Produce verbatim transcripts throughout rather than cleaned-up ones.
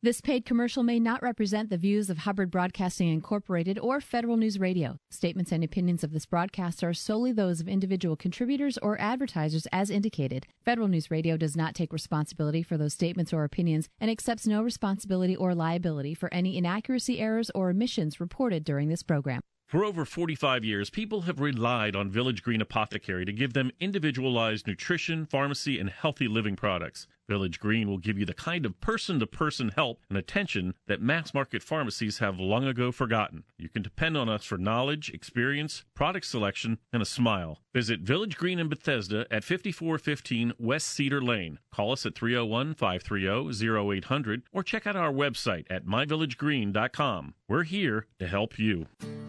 This paid commercial may not represent the views of Hubbard Broadcasting Incorporated or Federal News Radio. Statements and opinions of this broadcast are solely those of individual contributors or advertisers as indicated. Federal News Radio does not take responsibility for those statements or opinions and accepts no responsibility or liability for any inaccuracy, errors, or omissions reported during this program. For over forty-five years, people have relied on Village Green Apothecary to give them individualized nutrition, pharmacy, and healthy living products. Village Green will give you the kind of person-to-person help and attention that mass-market pharmacies have long ago forgotten. You can depend on us for knowledge, experience, product selection, and a smile. Visit Village Green in Bethesda at fifty-four fifteen West Cedar Lane. Call us at three oh one, five three zero, zero eight hundred or check out our website at my village green dot com. We're here to help you.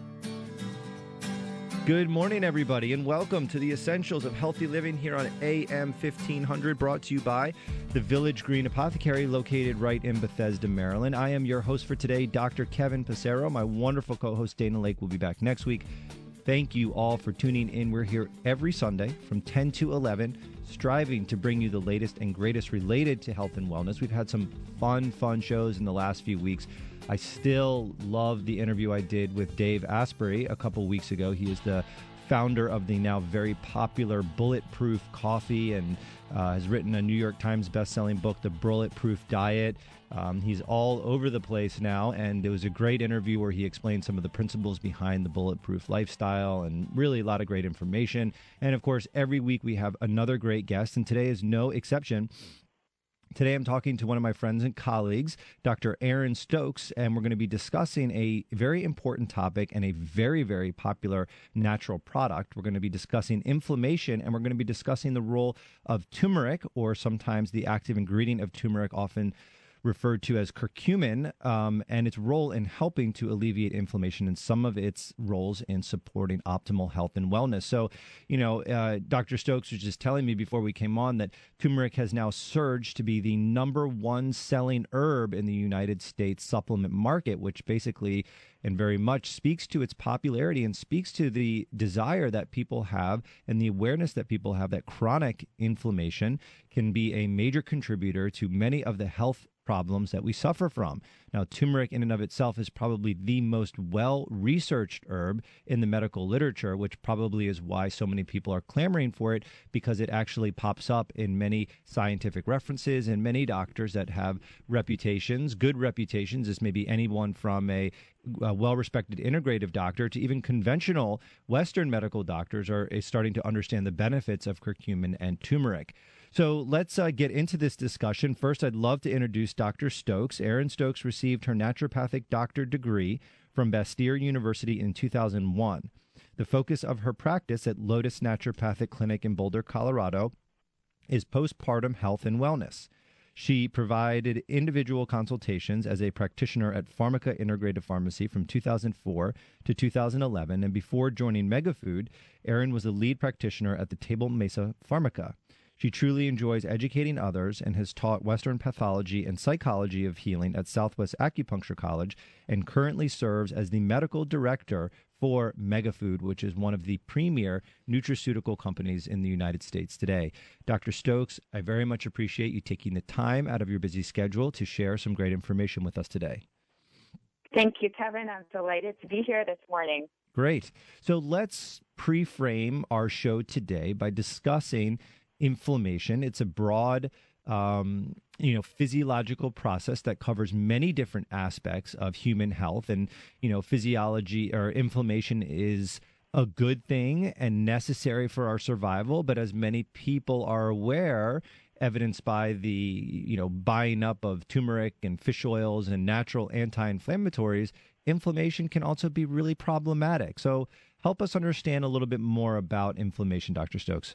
Good morning, everybody, and welcome to the Essentials of Healthy Living here on A M fifteen hundred, brought to you by the Village Green Apothecary, located right in Bethesda, Maryland. I am your host for today, Doctor Kevin Passero. My wonderful co-host, Dana Lake, will be back next week. Thank you all for tuning in. We're here every Sunday from ten to eleven, striving to bring you the latest and greatest related to health and wellness. We've had some fun, fun shows in the last few weeks. I still love the interview I did with Dave Asprey a couple weeks ago. He is the founder of the now very popular Bulletproof Coffee and uh, has written a New York Times best-selling book, The Bulletproof Diet. Um, he's all over the place now, and it was a great interview where he explained some of the principles behind the bulletproof lifestyle and really a lot of great information. And, of course, every week we have another great guest, and today is no exception. Today I'm talking to one of my friends and colleagues, Doctor Aaron Stokes, and we're going to be discussing a very important topic and a very, very popular natural product. We're going to be discussing inflammation, and we're going to be discussing the role of turmeric, or sometimes the active ingredient of turmeric, often referred to as curcumin, um, and its role in helping to alleviate inflammation and some of its roles in supporting optimal health and wellness. So, you know, uh, Doctor Stokes was just telling me before we came on that turmeric has now surged to be the number one selling herb in the United States supplement market, which basically and very much speaks to its popularity and speaks to the desire that people have and the awareness that people have that chronic inflammation can be a major contributor to many of the health problems that we suffer from. Now, turmeric in and of itself is probably the most well-researched herb in the medical literature, which probably is why so many people are clamoring for it, because it actually pops up in many scientific references and many doctors that have reputations, good reputations. This may be anyone from a, a well-respected integrative doctor to even conventional Western medical doctors are is starting to understand the benefits of curcumin and turmeric. So let's uh, get into this discussion. First, I'd love to introduce Doctor Stokes. Erin Stokes received her naturopathic doctor degree from Bastyr University in two thousand one. The focus of her practice at Lotus Naturopathic Clinic in Boulder, Colorado, is postpartum health and wellness. She provided individual consultations as a practitioner at Pharmaca Integrative Pharmacy from two thousand four to two thousand eleven, and before joining Megafood, Erin was a lead practitioner at the Table Mesa Pharmaca. She truly enjoys educating others and has taught Western pathology and psychology of healing at Southwest Acupuncture College and currently serves as the medical director for Megafood, which is one of the premier nutraceutical companies in the United States today. Doctor Stokes, I very much appreciate you taking the time out of your busy schedule to share some great information with us today. Thank you, Kevin. I'm delighted to be here this morning. Great. So let's pre-frame our show today by discussing inflammation. It's a broad, um, you know, physiological process that covers many different aspects of human health. And, you know, physiology or inflammation is a good thing and necessary for our survival. But as many people are aware, evidenced by the, you know, buying up of turmeric and fish oils and natural anti-inflammatories, inflammation can also be really problematic. So help us understand a little bit more about inflammation, Doctor Stokes.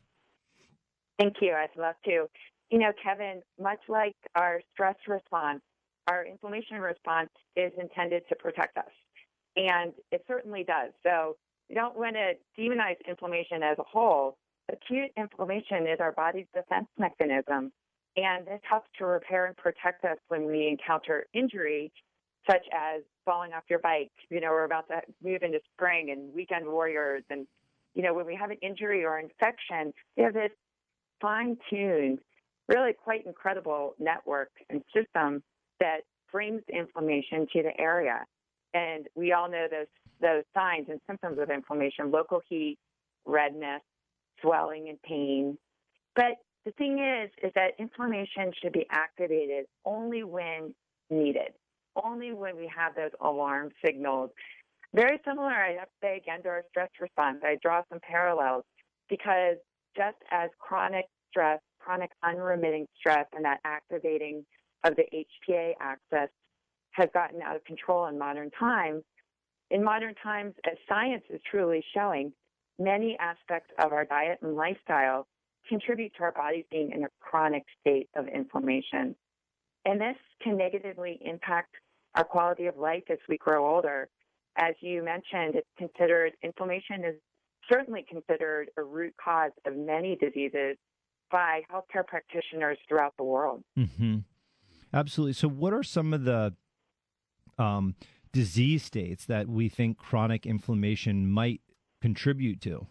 Thank you. I'd love to. You know, Kevin, much like our stress response, our inflammation response is intended to protect us, and it certainly does. So you don't want to demonize inflammation as a whole. Acute inflammation is our body's defense mechanism, and this helps to repair and protect us when we encounter injury, such as falling off your bike. You know, we're about to move into spring and weekend warriors, and, you know, when we have an injury or infection, we have this fine-tuned, really quite incredible network and system that brings inflammation to the area. And we all know those those signs and symptoms of inflammation: local heat, redness, swelling, and pain. But the thing is, is that inflammation should be activated only when needed, only when we have those alarm signals. Very similar, I have to say again, to our stress response. I draw some parallels because just as chronic stress, chronic unremitting stress, and that activating of the H P A axis has gotten out of control in modern times, in modern times, as science is truly showing, many aspects of our diet and lifestyle contribute to our bodies being in a chronic state of inflammation. And this can negatively impact our quality of life as we grow older. As you mentioned, it's considered, inflammation is certainly considered a root cause of many diseases by healthcare practitioners throughout the world. Mm-hmm. Absolutely. So what are some of the um, disease states that we think chronic inflammation might contribute to?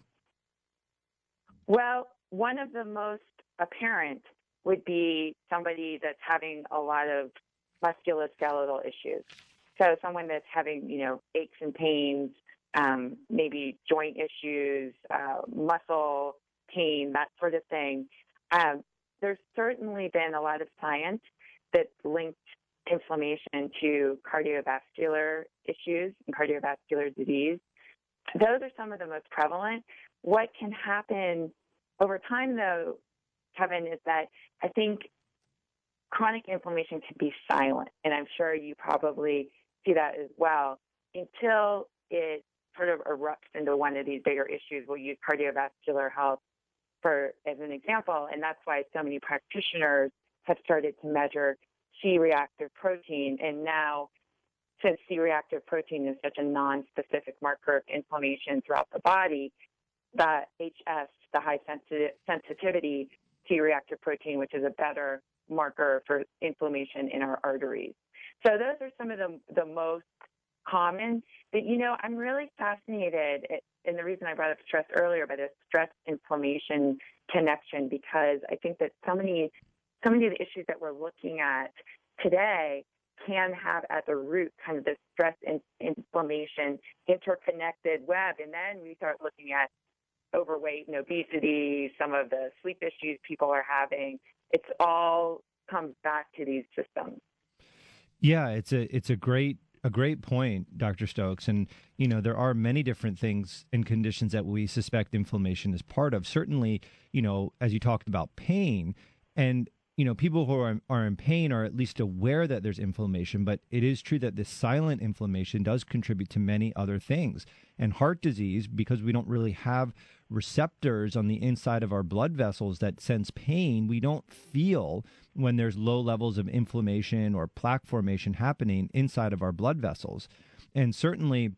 Well, one of the most apparent would be somebody that's having a lot of musculoskeletal issues. So someone that's having, you know, aches and pains, um, maybe joint issues, uh, muscle pain, that sort of thing. Um, there's certainly been a lot of science that's linked inflammation to cardiovascular issues and cardiovascular disease. Those are some of the most prevalent. What can happen over time, though, Kevin, is that I think chronic inflammation can be silent, and I'm sure you probably see that as well, until it sort of erupts into one of these bigger issues. We'll use cardiovascular health for as an example, and that's why so many practitioners have started to measure C-reactive protein. And now, since C-reactive protein is such a non-specific marker of inflammation throughout the body, the H S, the high sensitive, sensitivity C-reactive protein, which is a better marker for inflammation in our arteries. So those are some of the, the most common. But, you know, I'm really fascinated, and the reason I brought up stress earlier, by the stress-inflammation connection, because I think that so many, so many of the issues that we're looking at today can have at the root kind of this stress and inflammation interconnected web. And then we start looking at overweight and obesity, some of the sleep issues people are having. It's all comes back to these systems. Yeah, it's a it's a great a great point, Doctor Stokes. And, you know, there are many different things and conditions that we suspect inflammation is part of. Certainly, you know, as you talked about pain, and, you know, people who are, are in pain are at least aware that there's inflammation, but it is true that this silent inflammation does contribute to many other things. And heart disease, because we don't really have receptors on the inside of our blood vessels that sense pain, we don't feel when there's low levels of inflammation or plaque formation happening inside of our blood vessels. And certainly,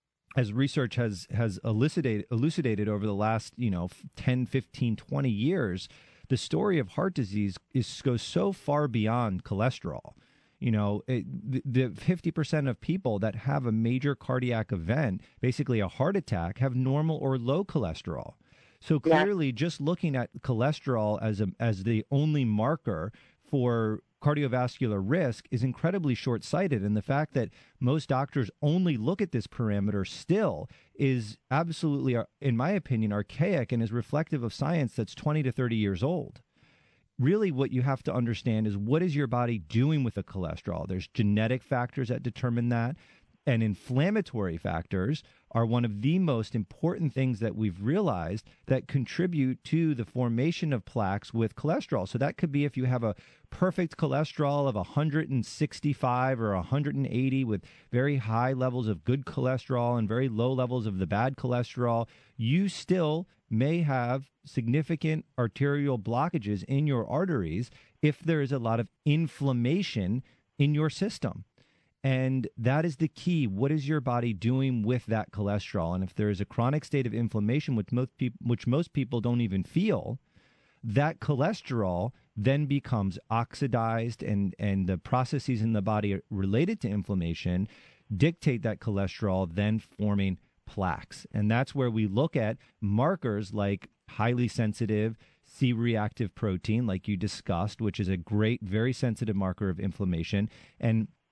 as research has has elucidated, elucidated over the last, you know, ten, fifteen, twenty years, the story of heart disease is goes so far beyond cholesterol. You know, it, the fifty percent of people that have a major cardiac event, basically a heart attack, have normal or low cholesterol. So clearly, yeah. just looking at cholesterol as a, as the only marker for cardiovascular risk is incredibly short-sighted. And the fact that most doctors only look at this parameter still is absolutely, in my opinion, archaic and is reflective of science that's twenty to thirty years old. Really, what you have to understand is, what is your body doing with the cholesterol? There's genetic factors that determine that, and inflammatory factors are one of the most important things that we've realized that contribute to the formation of plaques with cholesterol. So that could be if you have a perfect cholesterol of one hundred sixty-five or one hundred eighty with very high levels of good cholesterol and very low levels of the bad cholesterol, you still may have significant arterial blockages in your arteries if there is a lot of inflammation in your system. And that is the key. What is your body doing with that cholesterol? And if there is a chronic state of inflammation, which most, peop- which most people don't even feel, that cholesterol then becomes oxidized, and, and the processes in the body related to inflammation dictate that cholesterol then forming plaques. And that's where we look at markers like highly sensitive C-reactive protein, like you discussed, which is a great, very sensitive marker of inflammation. And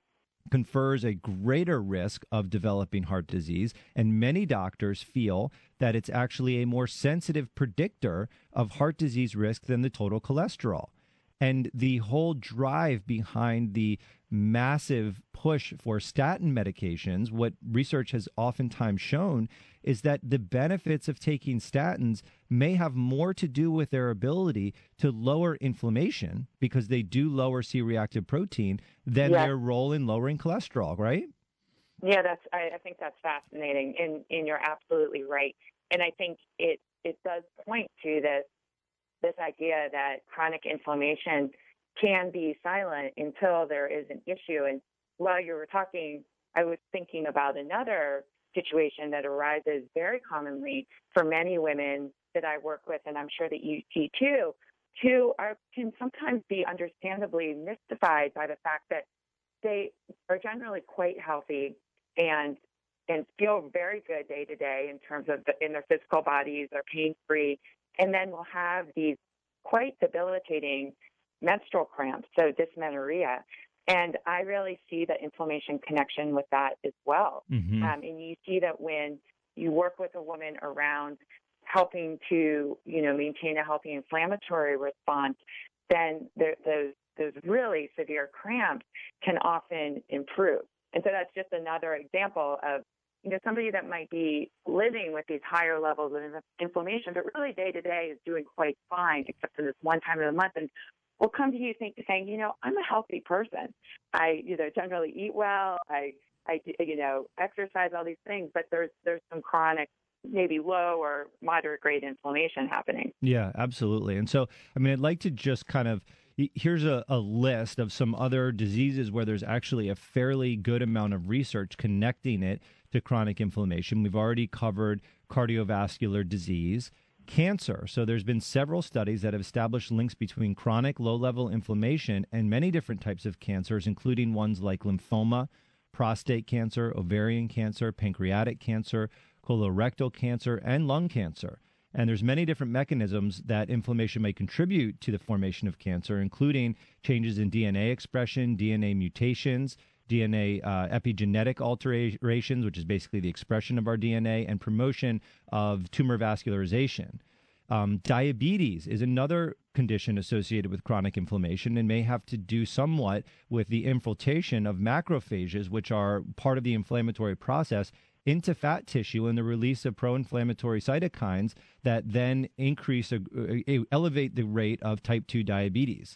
confers a greater risk of developing heart disease, and many doctors feel that it's actually a more sensitive predictor of heart disease risk than the total cholesterol. And the whole drive behind the massive push for statin medications, what research has oftentimes shown is that the benefits of taking statins may have more to do with their ability to lower inflammation, because they do lower C-reactive protein, than yeah. their role in lowering cholesterol, right? Yeah, that's. I, I think that's fascinating, and, and you're absolutely right. And I think it it does point to this this idea that chronic inflammation can be silent until there is an issue. And while you were talking, I was thinking about another situation that arises very commonly for many women that I work with, and I'm sure that you see too, who are can sometimes be understandably mystified by the fact that they are generally quite healthy and and feel very good day to day in terms of the, in their physical bodies, they're pain free, and then will have these quite debilitating menstrual cramps, so dysmenorrhea. And I really see the inflammation connection with that as well. Mm-hmm. Um, and you see that when you work with a woman around helping to, you know, maintain a healthy inflammatory response, then there, those those really severe cramps can often improve. And so that's just another example of, you know, somebody that might be living with these higher levels of inflammation, but really day to day is doing quite fine, except for this one time of the month. And will come to you think, saying, you know, I'm a healthy person. I, you know, generally eat well. I, I, you know, exercise, all these things, but there's there's some chronic, maybe low or moderate grade inflammation happening. Yeah, absolutely. And so, I mean, I'd like to just kind of, here's a, a list of some other diseases where there's actually a fairly good amount of research connecting it to chronic inflammation. We've already covered cardiovascular disease. Cancer. So there's been several studies that have established links between chronic low-level inflammation and many different types of cancers, including ones like lymphoma, prostate cancer, ovarian cancer, pancreatic cancer, colorectal cancer, and lung cancer. And there's many different mechanisms that inflammation may contribute to the formation of cancer, including changes in D N A expression, D N A mutations, D N A uh, epigenetic alterations, which is basically the expression of our D N A, and promotion of tumor vascularization. Um, diabetes is another condition associated with chronic inflammation and may have to do somewhat with the infiltration of macrophages, which are part of the inflammatory process, into fat tissue and the release of pro-inflammatory cytokines that then increase, uh, elevate the rate of type two diabetes.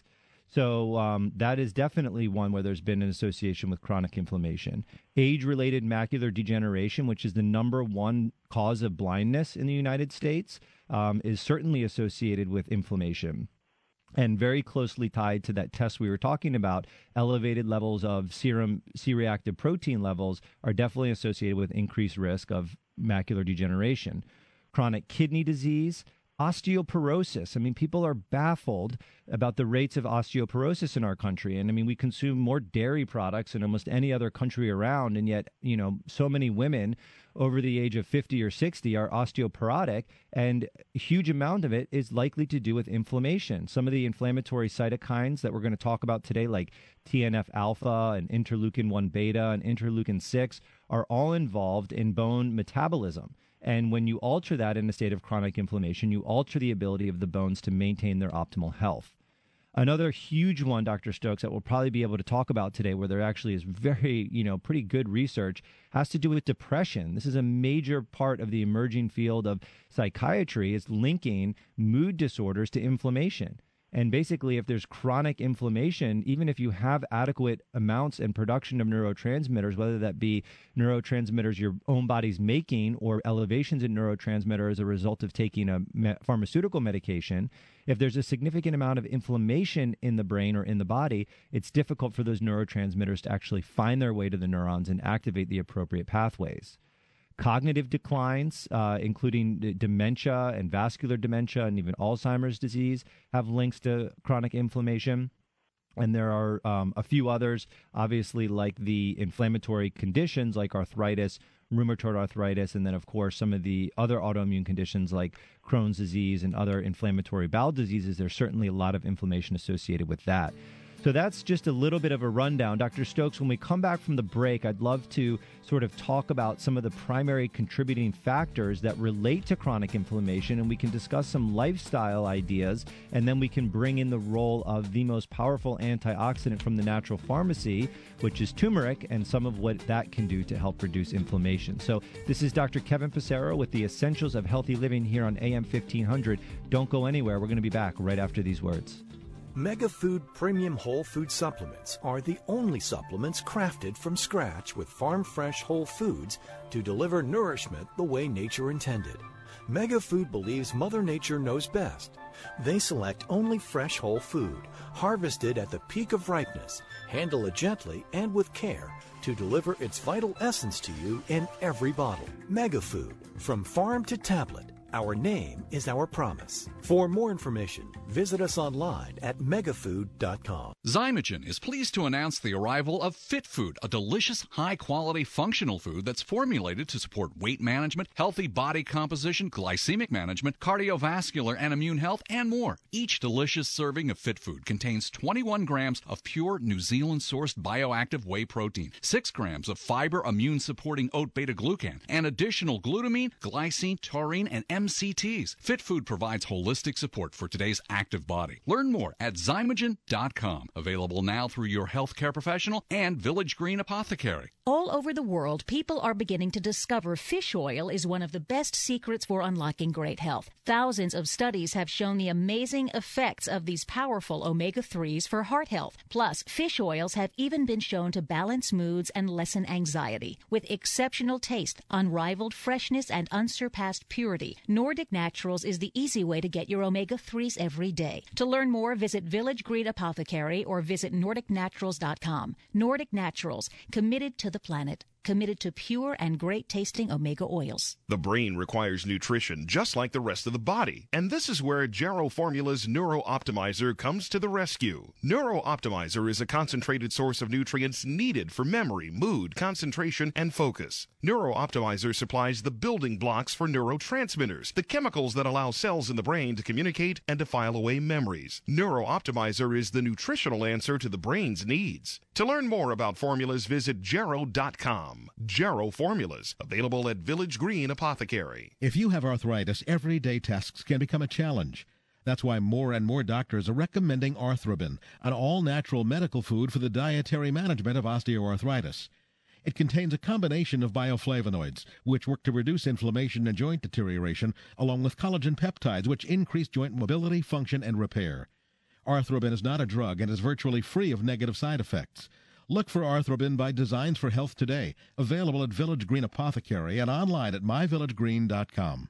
So um, that is definitely one where there's been an association with chronic inflammation. Age-related macular degeneration, which is the number one cause of blindness in the United States, um, is certainly associated with inflammation. And very closely tied to that test we were talking about, elevated levels of serum C-reactive protein levels are definitely associated with increased risk of macular degeneration. Chronic kidney disease, osteoporosis. I mean, people are baffled about the rates of osteoporosis in our country. And I mean, we consume more dairy products than almost any other country around. And yet, you know, so many women over the age of fifty or sixty are osteoporotic, and a huge amount of it is likely to do with inflammation. Some of the inflammatory cytokines that we're going to talk about today, like T N F alpha and interleukin one beta and interleukin six, are all involved in bone metabolism. And when you alter that in a state of chronic inflammation, you alter the ability of the bones to maintain their optimal health. Another huge one, Doctor Stokes, that we'll probably be able to talk about today, where there actually is very, you know, pretty good research, has to do with depression. This is a major part of the emerging field of psychiatry, is linking mood disorders to inflammation. And basically, if there's chronic inflammation, even if you have adequate amounts and production of neurotransmitters, whether that be neurotransmitters your own body's making or elevations in neurotransmitter as a result of taking a me- pharmaceutical medication, if there's a significant amount of inflammation in the brain or in the body, it's difficult for those neurotransmitters to actually find their way to the neurons and activate the appropriate pathways. Cognitive declines, uh, including d- dementia and vascular dementia and even Alzheimer's disease, have links to chronic inflammation. And there are um, a few others, obviously, like the inflammatory conditions like arthritis, rheumatoid arthritis, and then, of course, some of the other autoimmune conditions like Crohn's disease and other inflammatory bowel diseases. There's certainly a lot of inflammation associated with that. So that's just a little bit of a rundown. Doctor Stokes, when we come back from the break, I'd love to sort of talk about some of the primary contributing factors that relate to chronic inflammation, and we can discuss some lifestyle ideas, and then we can bring in the role of the most powerful antioxidant from the natural pharmacy, which is turmeric, and some of what that can do to help reduce inflammation. So this is Doctor Kevin Passero with the Essentials of Healthy Living here on A M fifteen hundred. Don't go anywhere. We're going to be back right after these words. MegaFood Premium Whole Food Supplements are the only supplements crafted from scratch with farm-fresh whole foods to deliver nourishment the way nature intended. MegaFood believes Mother Nature knows best. They select only fresh whole food, harvested at the peak of ripeness, handle it gently and with care to deliver its vital essence to you in every bottle. MegaFood, from farm to tablet. Our name is our promise. For more information, visit us online at megafood dot com. Zymogen is pleased to announce the arrival of Fit Food, a delicious, high-quality, functional food that's formulated to support weight management, healthy body composition, glycemic management, cardiovascular and immune health, and more. Each delicious serving of Fit Food contains twenty-one grams of pure New Zealand-sourced bioactive whey protein, six grams of fiber immune-supporting oat beta-glucan, and additional glutamine, glycine, taurine, and M C Ts. Fit Food provides holistic support for today's active body. Learn more at zymogen dot com. Available now through your healthcare professional and Village Green Apothecary. All over the world, people are beginning to discover fish oil is one of the best secrets for unlocking great health. Thousands of studies have shown the amazing effects of these powerful omega threes for heart health. Plus, fish oils have even been shown to balance moods and lessen anxiety. With exceptional taste, unrivaled freshness, and unsurpassed purity, Nordic Naturals is the easy way to get your omega threes every day. To learn more, visit Village Green Apothecary or visit nordic naturals dot com. Nordic Naturals, committed to the planet, committed to pure and great-tasting omega oils. The brain requires nutrition just like the rest of the body, and this is where Jarrow Formula's Neuro Optimizer comes to the rescue. Neuro Optimizer is a concentrated source of nutrients needed for memory, mood, concentration, and focus. Neuro Optimizer supplies the building blocks for neurotransmitters, the chemicals that allow cells in the brain to communicate and to file away memories. Neuro Optimizer is the nutritional answer to the brain's needs. To learn more about formulas, visit jarrow dot com. Jarrow Formulas, available at Village Green Apothecary. If you have arthritis, everyday tasks can become a challenge. That's why more and more doctors are recommending Arthrobin, an all-natural medical food for the dietary management of osteoarthritis. It contains a combination of bioflavonoids, which work to reduce inflammation and joint deterioration, along with collagen peptides, which increase joint mobility, function, and repair. Arthrobin is not a drug and is virtually free of negative side effects. Look for Arthrobin by Designs for Health today, available at Village Green Apothecary and online at my village green dot com.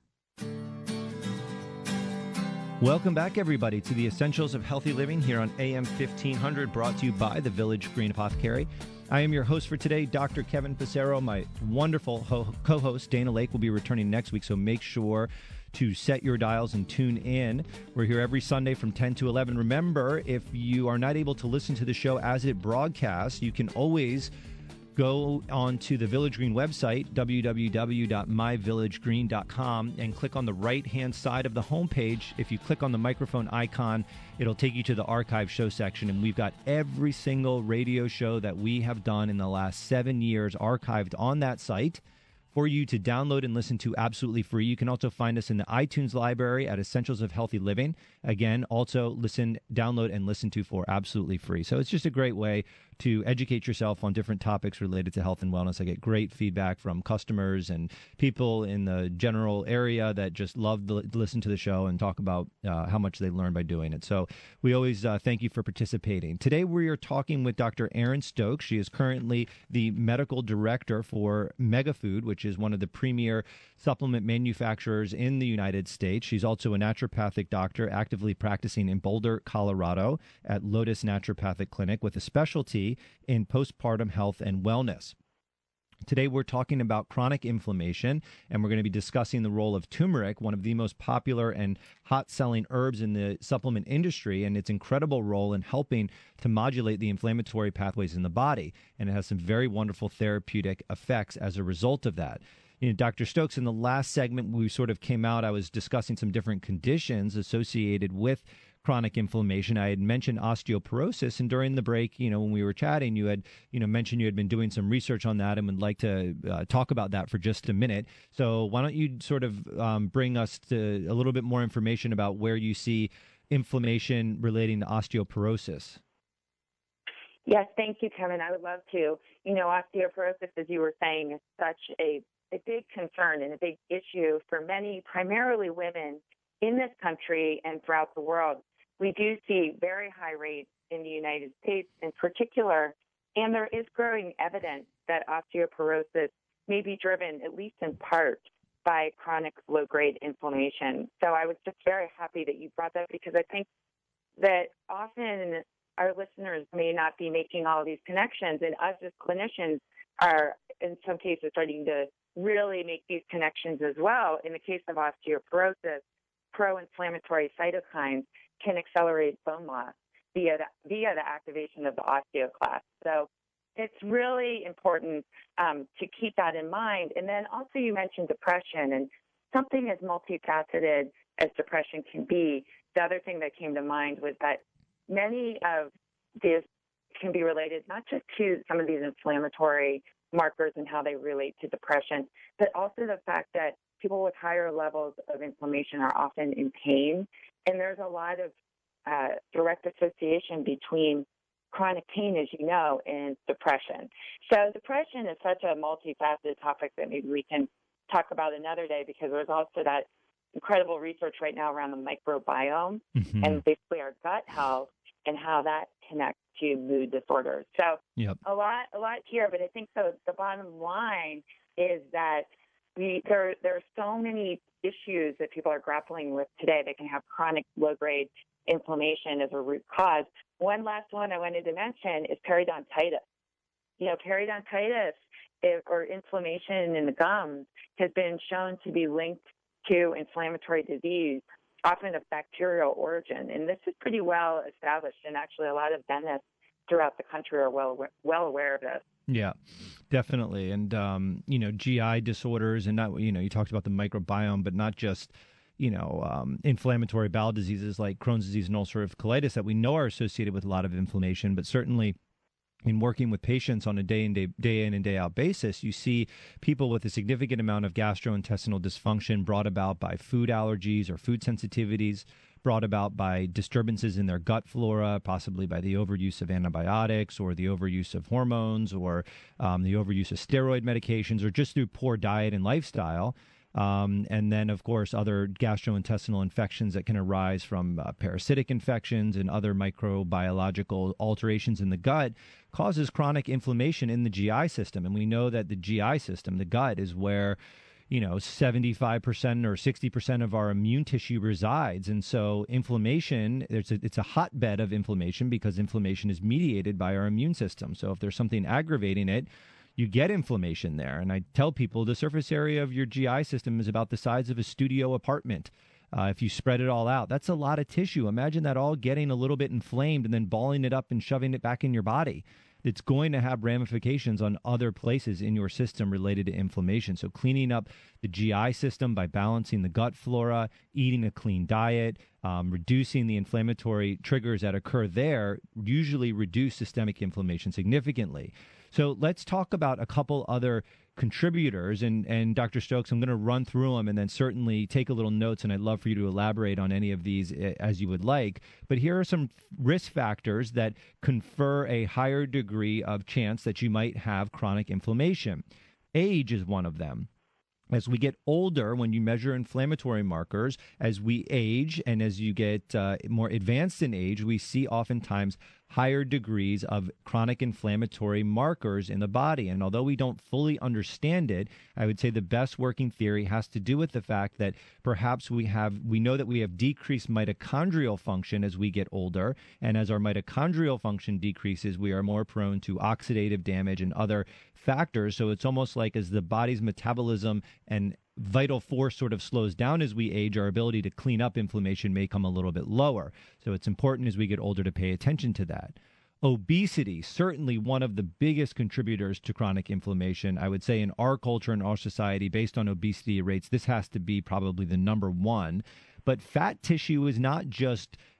Welcome back, everybody, to the Essentials of Healthy Living here on A M fifteen hundred, brought to you by the Village Green Apothecary. I am your host for today, Doctor Kevin Passero. My wonderful ho- co-host, Dana Lake, will be returning next week, so make sure to set your dials and tune in. We're here every Sunday from ten to eleven. Remember, if you are not able to listen to the show as it broadcasts, you can always go on to the Village Green website, w w w dot my village green dot com, and click on the right-hand side of the homepage. If you click on the microphone icon, it'll take you to the archive show section, and we've got every single radio show that we have done in the last seven years archived on that site for you to download and listen to absolutely free. You can also find us in the iTunes library at Essentials of Healthy Living. Again, also listen, download, and listen to for absolutely free. So it's just a great way to educate yourself on different topics related to health and wellness. I get great feedback from customers and people in the general area that just love to listen to the show and talk about uh, how much they learn by doing it. So we always uh, thank you for participating. Today we are talking with Doctor Erin Stokes. She is currently the medical director for MegaFood, which is one of the premier supplement manufacturers in the United States. She's also a naturopathic doctor actively practicing in Boulder, Colorado at Lotus Naturopathic Clinic with a specialty in postpartum health and wellness. Today we're talking about chronic inflammation, and we're going to be discussing the role of turmeric, one of the most popular and hot-selling herbs in the supplement industry, and its incredible role in helping to modulate the inflammatory pathways in the body. And it has some very wonderful therapeutic effects as a result of that. You know, Doctor Stokes, in the last segment we sort of came out, I was discussing some different conditions associated with chronic inflammation. I had mentioned osteoporosis, and during the break, you know, when we were chatting, you had, you know, mentioned you had been doing some research on that and would like to uh, talk about that for just a minute. So why don't you sort of um, bring us to a little bit more information about where you see inflammation relating to osteoporosis? Yes, thank you, Kevin. I would love to. You know, osteoporosis, as you were saying, is such a, a big concern and a big issue for many, primarily women in this country and throughout the world. We do see very high rates in the United States in particular, and there is growing evidence that osteoporosis may be driven, at least in part, by chronic low-grade inflammation. So I was just very happy that you brought that, because I think that often our listeners may not be making all of these connections, and us as clinicians are, in some cases, starting to really make these connections as well. In the case of osteoporosis, pro-inflammatory cytokines can accelerate bone loss via the, via the activation of the osteoclast. So it's really important um, to keep that in mind. And then also you mentioned depression, and something as multifaceted as depression can be. The other thing that came to mind was that many of these can be related not just to some of these inflammatory markers and how they relate to depression, but also the fact that people with higher levels of inflammation are often in pain. And there's a lot of uh, direct association between chronic pain, as you know, and depression. So depression is such a multifaceted topic that maybe we can talk about another day, because there's also that incredible research right now around the microbiome mm-hmm. and basically our gut health and how that connects to mood disorders. So yep. a lot, a lot here, but I think so. The bottom line is that we there there are so many issues that people are grappling with today that can have chronic low-grade inflammation as a root cause. One last one I wanted to mention is periodontitis. You know, periodontitis is, or inflammation in the gums has been shown to be linked to inflammatory disease, often of bacterial origin. And this is pretty well established, and actually a lot of dentists throughout the country are well well aware of this. Yeah, definitely. And, um, you know, G I disorders, and not, you know, you talked about the microbiome, but not just, you know, um, inflammatory bowel diseases like Crohn's disease and ulcerative colitis that we know are associated with a lot of inflammation, but certainly in working with patients on a day in, day, day in and day out basis, you see people with a significant amount of gastrointestinal dysfunction brought about by food allergies or food sensitivities, brought about by disturbances in their gut flora, possibly by the overuse of antibiotics or the overuse of hormones or um, the overuse of steroid medications, or just through poor diet and lifestyle. Um, and then, of course, other gastrointestinal infections that can arise from uh, parasitic infections and other microbiological alterations in the gut causes chronic inflammation in the G I system. And we know that the G I system, the gut, is where, you know, seventy-five percent or sixty percent of our immune tissue resides. And so inflammation, it's a, it's a hotbed of inflammation because inflammation is mediated by our immune system. So if there's something aggravating it, you get inflammation there. And I tell people the surface area of your G I system is about the size of a studio apartment. Uh, if you spread it all out, that's a lot of tissue. Imagine that all getting a little bit inflamed and then balling it up and shoving it back in your body. It's going to have ramifications on other places in your system related to inflammation. So cleaning up the G I system by balancing the gut flora, eating a clean diet, um, reducing the inflammatory triggers that occur there usually reduce systemic inflammation significantly. So let's talk about a couple other contributors. And, and Doctor Stokes, I'm going to run through them and then certainly take a little notes, and I'd love for you to elaborate on any of these as you would like. But here are some risk factors that confer a higher degree of chance that you might have chronic inflammation. Age is one of them. As we get older, when you measure inflammatory markers, as we age and as you get uh, more advanced in age, we see oftentimes higher degrees of chronic inflammatory markers in the body. And although we don't fully understand it, I would say the best working theory has to do with the fact that perhaps we have, we know that we have decreased mitochondrial function as we get older. And as our mitochondrial function decreases, we are more prone to oxidative damage and other factors. So it's almost like as the body's metabolism and vital force sort of slows down as we age, our ability to clean up inflammation may come a little bit lower. So it's important as we get older to pay attention to that. Obesity, certainly one of the biggest contributors to chronic inflammation. I would say in our culture and our society, based on obesity rates, this has to be probably the number one. But fat tissue is not just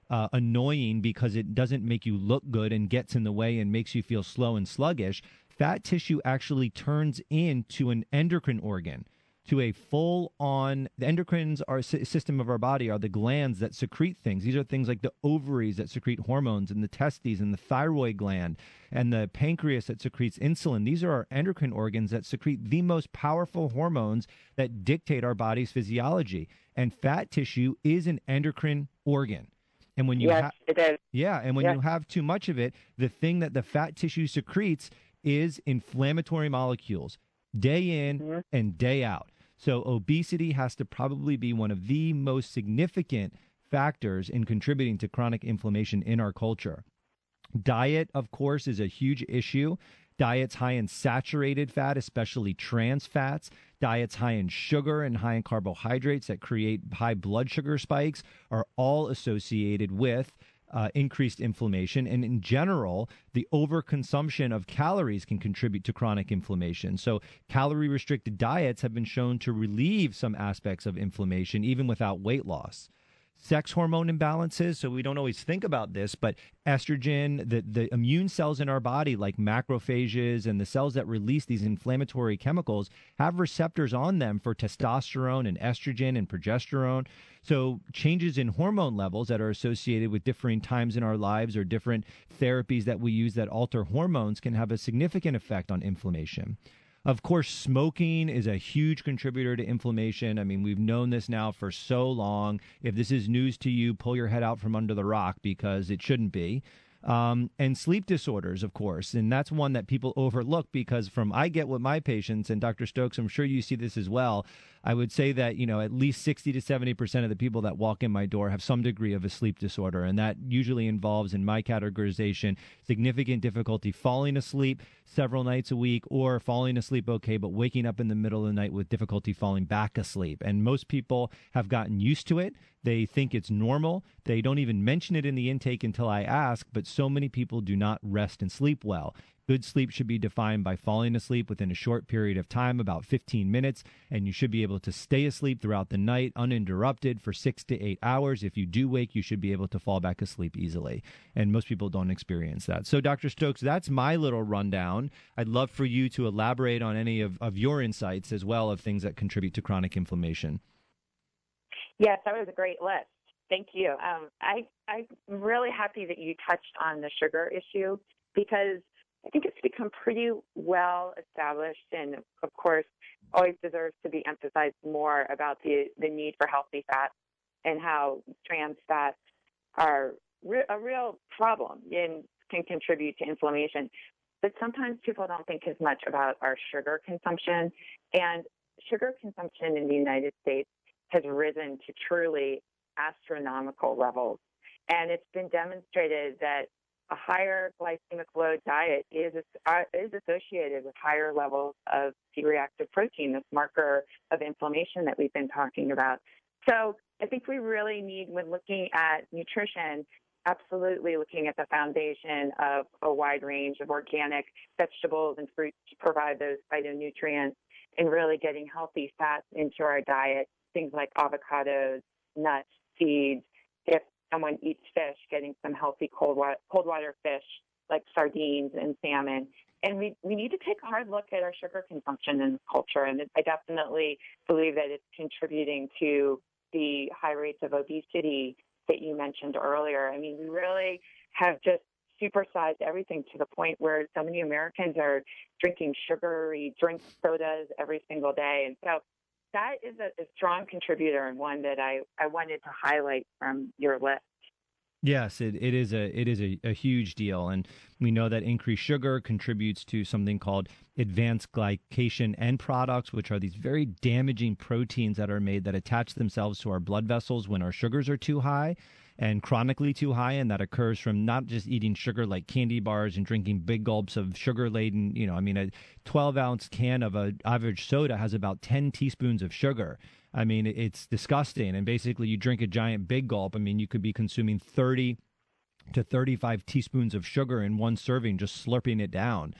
uh, annoying because it doesn't make you look good and gets in the way and makes you feel slow and sluggish, fat tissue actually turns into an endocrine organ, to a full-on, the endocrines are system of our body are the glands that secrete things. These are things like the ovaries that secrete hormones, and the testes, and the thyroid gland, and the pancreas that secretes insulin. These are our endocrine organs that secrete the most powerful hormones that dictate our body's physiology. And fat tissue is an endocrine organ. And when you yes, ha- it is. Yeah, and when yes. you have too much of it, the thing that the fat tissue secretes is inflammatory molecules, day in mm-hmm. and day out. So obesity has to probably be one of the most significant factors in contributing to chronic inflammation in our culture. Diet, of course, is a huge issue. Diets high in saturated fat, especially trans fats, diets high in sugar and high in carbohydrates that create high blood sugar spikes are all associated with Uh, increased inflammation. And in general, the overconsumption of calories can contribute to chronic inflammation. So calorie-restricted diets have been shown to relieve some aspects of inflammation, even without weight loss. Sex hormone imbalances, so we don't always think about this, but estrogen, the, the immune cells in our body, like macrophages and the cells that release these inflammatory chemicals, have receptors on them for testosterone and estrogen and progesterone. So changes in hormone levels that are associated with differing times in our lives or different therapies that we use that alter hormones can have a significant effect on inflammation. Of course, smoking is a huge contributor to inflammation. I mean, we've known this now for so long. If this is news to you, pull your head out from under the rock because it shouldn't be. Um, and sleep disorders, of course. And that's one that people overlook because from I get with my patients, and Doctor Stokes, I'm sure you see this as well, I would say that, you know, at least sixty to seventy percent of the people that walk in my door have some degree of a sleep disorder. And that usually involves, in my categorization, significant difficulty falling asleep several nights a week, or falling asleep okay, but waking up in the middle of the night with difficulty falling back asleep. And most people have gotten used to it. They think it's normal. They don't even mention it in the intake until I ask, but so many people do not rest and sleep well. Good sleep should be defined by falling asleep within a short period of time, about fifteen minutes, and you should be able to stay asleep throughout the night uninterrupted for six to eight hours. If you do wake, you should be able to fall back asleep easily, and most people don't experience that. So, Doctor Stokes, that's my little rundown. I'd love for you to elaborate on any of, of your insights as well of things that contribute to chronic inflammation. Yes, that was a great list. Thank you. Um, I, I'm really happy that you touched on the sugar issue because I think it's become pretty well established and, of course, always deserves to be emphasized more about the, the need for healthy fats and how trans fats are re- a real problem and can contribute to inflammation. But sometimes people don't think as much about our sugar consumption. And sugar consumption in the United States has risen to truly astronomical levels. And it's been demonstrated that a higher glycemic load diet is uh, is associated with higher levels of C-reactive protein, this marker of inflammation that we've been talking about. So I think we really need, when looking at nutrition, absolutely looking at the foundation of a wide range of organic vegetables and fruits to provide those phytonutrients and really getting healthy fats into our diet, things like avocados, nuts, seeds. If someone eats fish, getting some healthy cold water, cold water fish like sardines and salmon. And we, we need to take a hard look at our sugar consumption in this culture. And I definitely believe that it's contributing to the high rates of obesity that you mentioned earlier. I mean, we really have just supersized everything to the point where so many Americans are drinking sugary drinks, sodas every single day. And so that is a, a strong contributor and one that I, I wanted to highlight from your list. Yes, it, it is a it is a, a huge deal, and we know that increased sugar contributes to something called advanced glycation end products, which are these very damaging proteins that are made that attach themselves to our blood vessels when our sugars are too high and chronically too high, and that occurs from not just eating sugar like candy bars and drinking big gulps of sugar-laden, you know, I mean, a twelve-ounce can of an average soda has about ten teaspoons of sugar. I mean, it's disgusting. And basically, you drink a giant big gulp. I mean, you could be consuming thirty to thirty-five teaspoons of sugar in one serving, just slurping it down.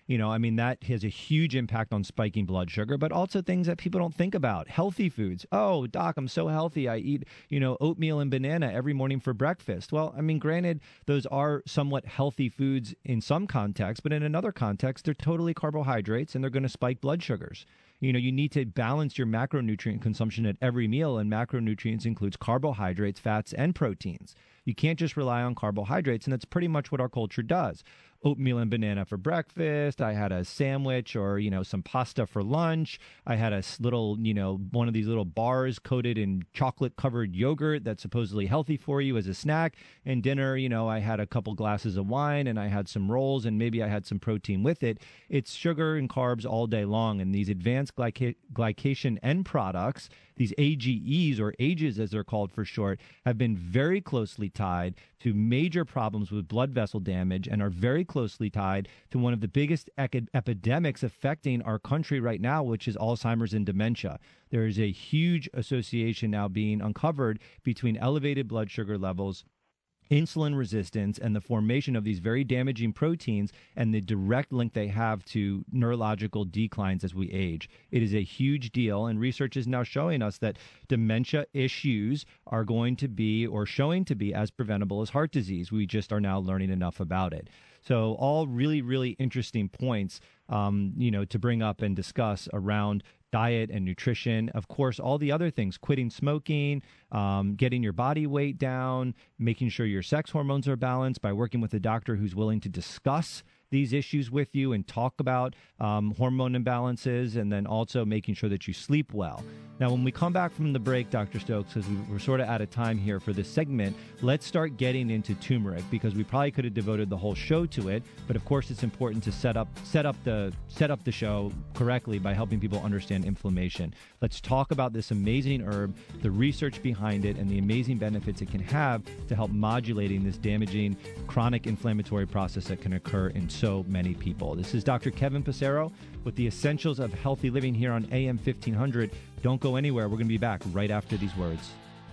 You know, I mean, that has a huge impact on spiking blood sugar, but also things that people don't think about. Healthy foods. Oh, doc, I'm so healthy. I eat, you know, oatmeal and banana every morning for breakfast. Well, I mean, granted, those are somewhat healthy foods in some contexts, but in another context, they're totally carbohydrates and they're going to spike blood sugars. You know, you need to balance your macronutrient consumption at every meal, and macronutrients includes carbohydrates, fats, and proteins. You can't just rely on carbohydrates, and that's pretty much what our culture does. Oatmeal and banana for breakfast. I had a sandwich or, you know, some pasta for lunch. I had a little, you know, one of these little bars coated in chocolate-covered yogurt that's supposedly healthy for you as a snack. And dinner, you know, I had a couple glasses of wine and I had some rolls and maybe I had some protein with it. It's sugar and carbs all day long. And these advanced glyca- glycation end products, these A G Es, or AGEs as they're called for short, have been very closely tied to major problems with blood vessel damage and are very closely tied to one of the biggest ec- epidemics affecting our country right now, which is Alzheimer's and dementia. There is a huge association now being uncovered between elevated blood sugar levels, insulin resistance, and the formation of these very damaging proteins and the direct link they have to neurological declines as we age. It is a huge deal, and research is now showing us that dementia issues are going to be, or showing to be, as preventable as heart disease. We just are now learning enough about it. So all really, really interesting points, um, you know, to bring up and discuss around diet and nutrition. Of course, all the other things, quitting smoking, um, getting your body weight down, making sure your sex hormones are balanced by working with a doctor who's willing to discuss these issues with you and talk about um, hormone imbalances, and then also making sure that you sleep well. Now, when we come back from the break, Doctor Stokes, because we, we're sort of out of time here for this segment, let's start getting into turmeric, because we probably could have devoted the whole show to it. But of course, it's important to set up set up the set up the show correctly by helping people understand inflammation. Let's talk about this amazing herb, the research behind it, and the amazing benefits it can have to help modulating this damaging chronic inflammatory process that can occur in so many people. This is Doctor Kevin Passero with the Essentials of Healthy Living here on A M fifteen hundred. Don't go anywhere. We're going to be back right after these words.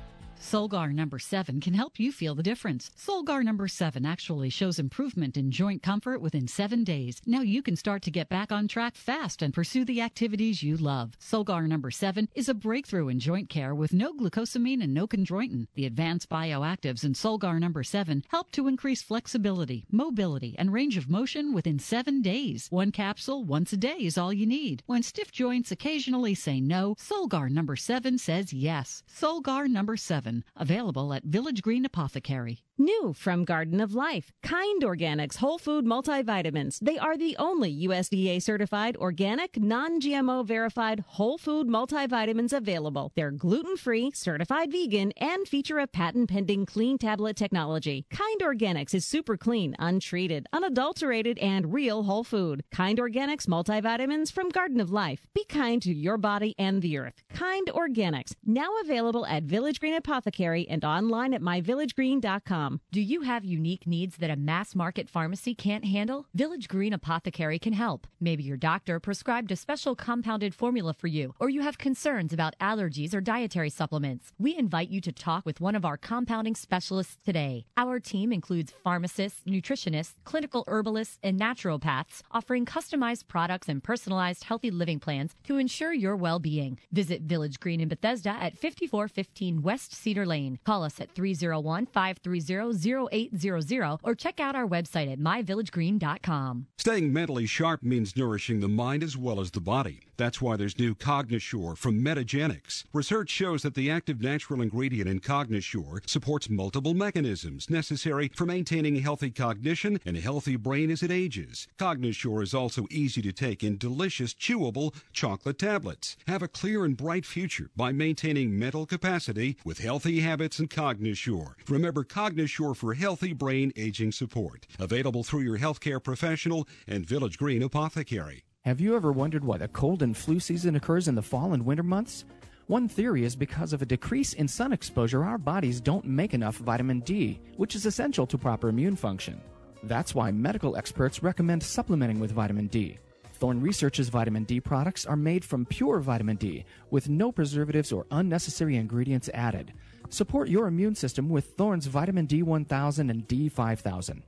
Solgar number seven can help you feel the difference. Solgar number seven actually shows improvement in joint comfort within seven days. Now you can start to get back on track fast and pursue the activities you love. Solgar number seven is a breakthrough in joint care with no glucosamine and no chondroitin. The advanced bioactives in Solgar number seven help to increase flexibility, mobility, and range of motion within seven days. One capsule once a day is all you need. When stiff joints occasionally say no, Solgar number seven says yes. Solgar number seven. Available at Village Green Apothecary. New from Garden of Life, Kind Organics Whole Food Multivitamins. They are the only U S D A certified, organic, non-G M O verified whole food multivitamins available. They're gluten-free, certified vegan, and feature a patent-pending clean tablet technology. Kind Organics is super clean, untreated, unadulterated, and real whole food. Kind Organics multivitamins from Garden of Life. Be kind to your body and the earth. Kind Organics, now available at Village Green Apothecary and online at my village green dot com. Do you have unique needs that a mass market pharmacy can't handle? Village Green Apothecary can help. Maybe your doctor prescribed a special compounded formula for you, or you have concerns about allergies or dietary supplements. We invite you to talk with one of our compounding specialists today. Our team includes pharmacists, nutritionists, clinical herbalists, and naturopaths, offering customized products and personalized healthy living plans to ensure your well-being. Visit Village Green in Bethesda at fifty-four fifteen West Cedar Lane. Call us at three oh one, five three zero, zero eight zero zero or check out our website at my village green dot com. Staying mentally sharp means nourishing the mind as well as the body. That's why there's new Cognisure from Metagenics. Research shows that the active natural ingredient in Cognisure supports multiple mechanisms necessary for maintaining healthy cognition and a healthy brain as it ages. Cognisure is also easy to take in delicious, chewable chocolate tablets. Have a clear and bright future by maintaining mental capacity with healthy habits and Cognisure. Remember Cognisure for healthy brain aging support. Available through your healthcare professional and Village Green Apothecary. Have you ever wondered why the cold and flu season occurs in the fall and winter months? One theory is because of a decrease in sun exposure, our bodies don't make enough vitamin D, which is essential to proper immune function. That's why medical experts recommend supplementing with vitamin D. Thorne Research's vitamin D products are made from pure vitamin D, with no preservatives or unnecessary ingredients added. Support your immune system with Thorne's vitamin D one thousand and D five thousand.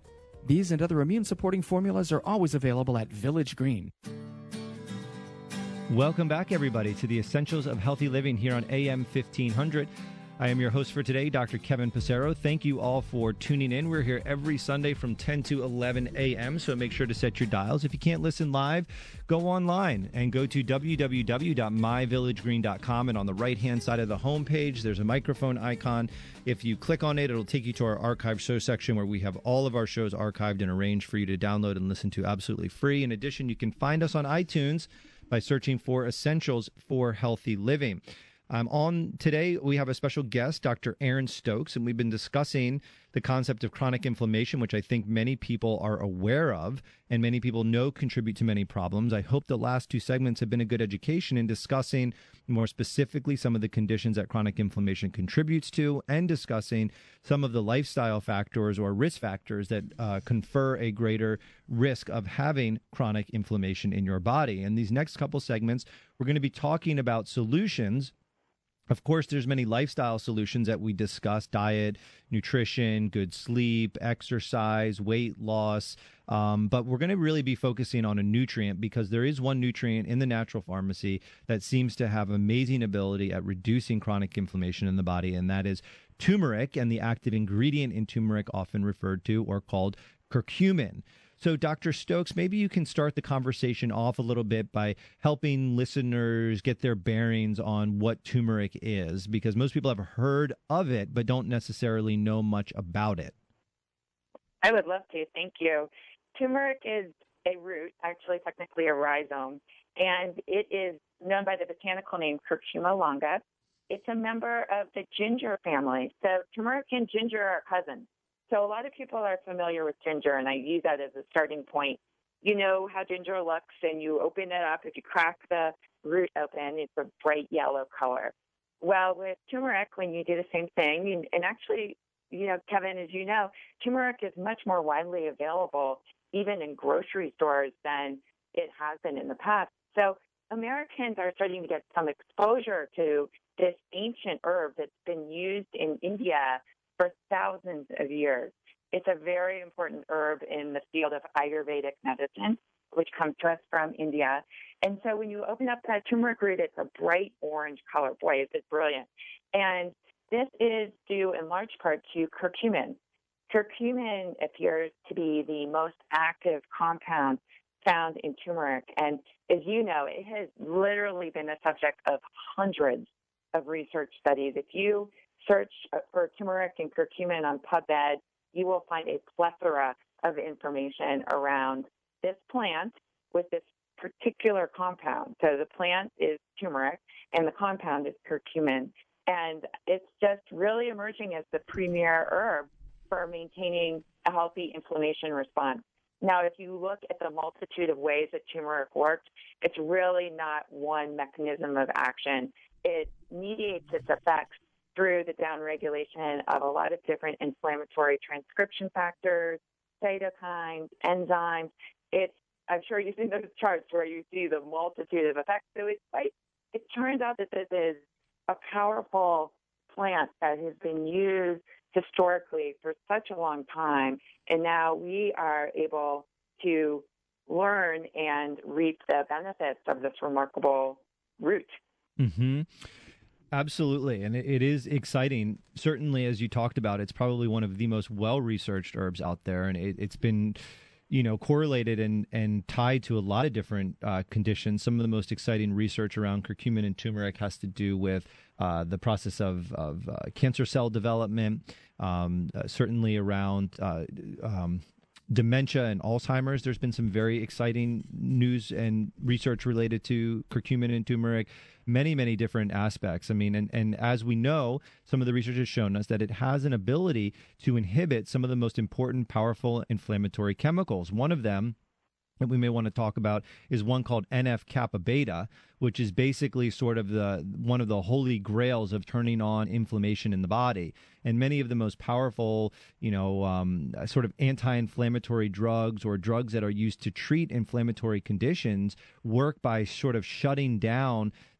These and other immune-supporting formulas are always available at Village Green. Welcome back, everybody, to the Essentials of Healthy Living here on A M fifteen hundred. I am your host for today, Doctor Kevin Passero. Thank you all for tuning in. We're here every Sunday from ten to eleven a.m., so make sure to set your dials. If you can't listen live, go online and go to w w w dot my village green dot com, and on the right-hand side of the homepage, there's a microphone icon. If you click on it, it'll take you to our archive show section where we have all of our shows archived and arranged for you to download and listen to absolutely free. In addition, you can find us on iTunes by searching for Essentials for Healthy Living. Um, on today, we have a special guest, Doctor Aaron Stokes, and we've been discussing the concept of chronic inflammation, which I think many people are aware of and many people know contribute to many problems. I hope the last two segments have been a good education in discussing more specifically some of the conditions that chronic inflammation contributes to and discussing some of the lifestyle factors or risk factors that uh, confer a greater risk of having chronic inflammation in your body. In these next couple segments, we're going to be talking about solutions. Of course, there's many lifestyle solutions that we discuss: diet, nutrition, good sleep, exercise, weight loss. Um, but we're going to really be focusing on a nutrient, because there is one nutrient in the natural pharmacy that seems to have amazing ability at reducing chronic inflammation in the body, and that is turmeric, and the active ingredient in turmeric often referred to or called curcumin. So, Doctor Stokes, maybe you can start the conversation off a little bit by helping listeners get their bearings on what turmeric is, because most people have heard of it but don't necessarily know much about it. I would love to. Thank you. Turmeric is a root, actually technically a rhizome, and it is known by the botanical name Curcuma longa. It's a member of the ginger family. So turmeric and ginger are cousins. So a lot of people are familiar with ginger, and I use that as a starting point. You know how ginger looks, and you open it up. If you crack the root open, it's a bright yellow color. Well, with turmeric, when you do the same thing, and actually, you know, Kevin, as you know, turmeric is much more widely available, even in grocery stores, than it has been in the past. So Americans are starting to get some exposure to this ancient herb that's been used in India for thousands of years. It's a very important herb in the field of Ayurvedic medicine, which comes to us from India. And so when you open up that turmeric root, it's a bright orange color. Boy, is it brilliant. And this is due in large part to curcumin. Curcumin appears to be the most active compound found in turmeric. And as you know, it has literally been the subject of hundreds of research studies. If you search for turmeric and curcumin on PubMed, you will find a plethora of information around this plant with this particular compound. So the plant is turmeric and the compound is curcumin. And it's just really emerging as the premier herb for maintaining a healthy inflammation response. Now, if you look at the multitude of ways that turmeric works, it's really not one mechanism of action. It mediates its effects through the downregulation of a lot of different inflammatory transcription factors, cytokines, enzymes. It's, I'm sure you've seen those charts where you see the multitude of effects. So it's quite, it turns out that this is a powerful plant that has been used historically for such a long time, and now we are able to learn and reap the benefits of this remarkable root. Mm-hmm. Absolutely. And it, it is exciting. Certainly, as you talked about, it's probably one of the most well-researched herbs out there. And it, it's been, you know, correlated and, and tied to a lot of different uh, conditions. Some of the most exciting research around curcumin and turmeric has to do with uh, the process of, of uh, cancer cell development, um, uh, certainly around uh, um, dementia and Alzheimer's. There's been some very exciting news and research related to curcumin and turmeric. Many, many different aspects. I mean, and, and as we know, some of the research has shown us that it has an ability to inhibit some of the most important, powerful inflammatory chemicals. One of them that we may want to talk about is one called N F kappa beta, which is basically sort of the one of the holy grails of turning on inflammation in the body. And many of the most powerful, you know, um, sort of anti-inflammatory drugs or drugs that are used to treat inflammatory conditions work by sort of shutting down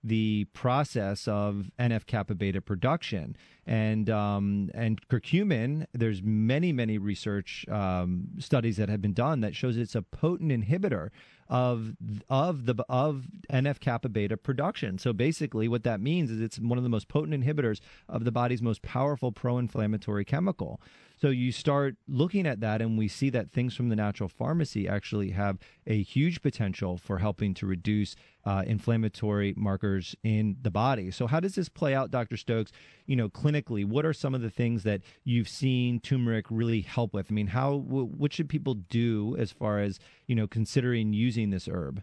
the process of N F kappa beta production. And um, and curcumin, there's many, many research um, studies that have been done that shows it's a potent inhibitor of of the of N F kappa beta production. So basically what that means is it's one of the most potent inhibitors of the body's most powerful pro-inflammatory chemical. So you start looking at that, and we see that things from the natural pharmacy actually have a huge potential for helping to reduce uh, inflammatory markers in the body. So how does this play out, Doctor Stokes? You know, clinically, what are some of the things that you've seen turmeric really help with? I mean, how w- what should people do as far as, you know, considering using this herb?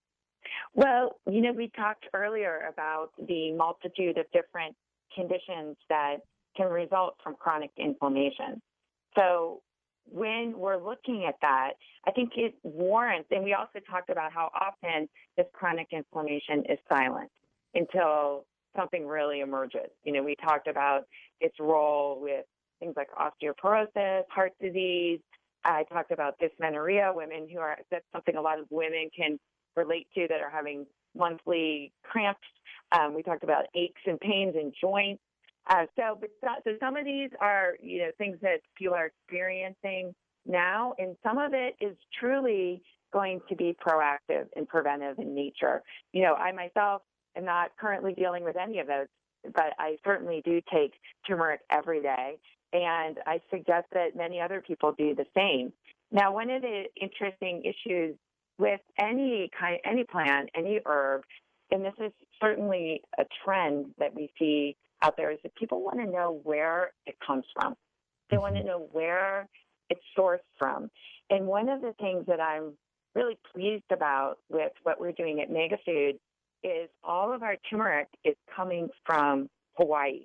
Well, you know, we talked earlier about the multitude of different conditions that can result from chronic inflammation. So when we're looking at that, I think it warrants, and we also talked about how often this chronic inflammation is silent until something really emerges. You know, we talked about its role with things like osteoporosis, heart disease. I talked about dysmenorrhea, women who are, that's something a lot of women can relate to that are having monthly cramps. Um, we talked about aches and pains in joints. Uh, so, but so some of these are, you know, things that people are experiencing now, and some of it is truly going to be proactive and preventive in nature. You know, I myself am not currently dealing with any of those, but I certainly do take turmeric every day, and I suggest that many other people do the same. Now, one of the interesting issues with any kind, any plant, any herb, and this is certainly a trend that we see out there, is that people want to know where it comes from. They want to know where it's sourced from. And one of the things that I'm really pleased about with what we're doing at MegaFood is all of our turmeric is coming from Hawaii.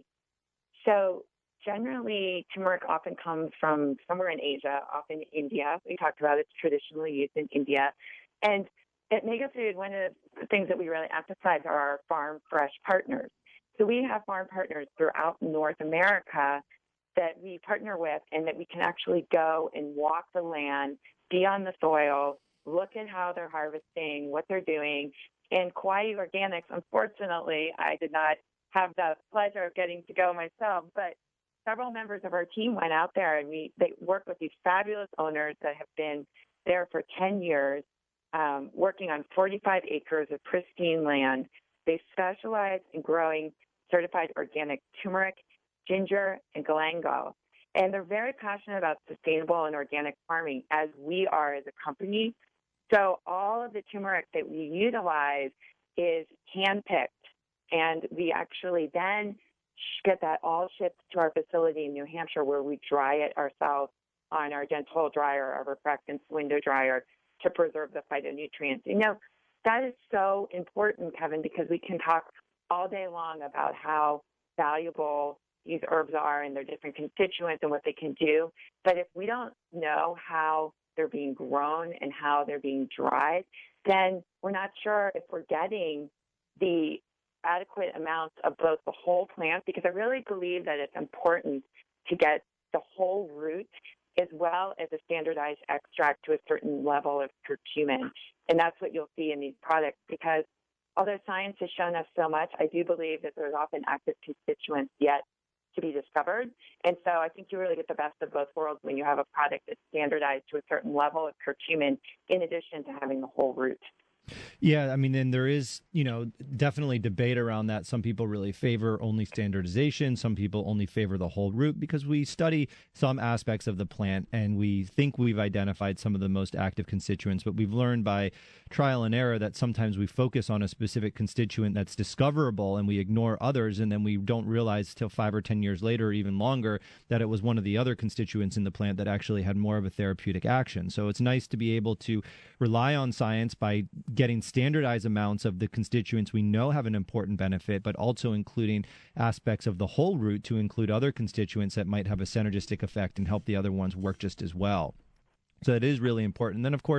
So generally, turmeric often comes from somewhere in Asia, often India. We talked about it's traditionally used in India. And at MegaFood, one of the things that we really emphasize are our farm fresh partners. So we have farm partners throughout North America that we partner with, and that we can actually go and walk the land, be on the soil, look at how they're harvesting, what they're doing. And Kauai Organics, unfortunately, I did not have the pleasure of getting to go myself, but several members of our team went out there, and we they work with these fabulous owners that have been there for ten years, um, working on forty-five acres of pristine land. They specialize in growing certified organic turmeric, ginger, and galangal. And they're very passionate about sustainable and organic farming, as we are as a company. So all of the turmeric that we utilize is hand-picked, and we actually then get that all shipped to our facility in New Hampshire, where we dry it ourselves on our dental dryer, our refractance window dryer, to preserve the phytonutrients. You know, that is so important, Kevin, because we can talk all day long about how valuable these herbs are and their different constituents and what they can do. But if we don't know how they're being grown and how they're being dried, then we're not sure if we're getting the adequate amounts of both the whole plant, because I really believe that it's important to get the whole root as well as a standardized extract to a certain level of curcumin. And that's what you'll see in these products, because although science has shown us so much, I do believe that there's often active constituents yet to be discovered. And so I think you really get the best of both worlds when you have a product that's standardized to a certain level of curcumin, in addition to having the whole root. Yeah, I mean, and there is, you know, definitely debate around that. Some people really favor only standardization. Some people only favor the whole root, because we study some aspects of the plant and we think we've identified some of the most active constituents, but we've learned by trial and error that sometimes we focus on a specific constituent that's discoverable and we ignore others, and then we don't realize till five or ten years later, or even longer, that it was one of the other constituents in the plant that actually had more of a therapeutic action. So it's nice to be able to rely on science by getting standardized amounts of the constituents we know have an important benefit, but also including aspects of the whole root to include other constituents that might have a synergistic effect and help the other ones work just as well. So it is really important. And then, of course,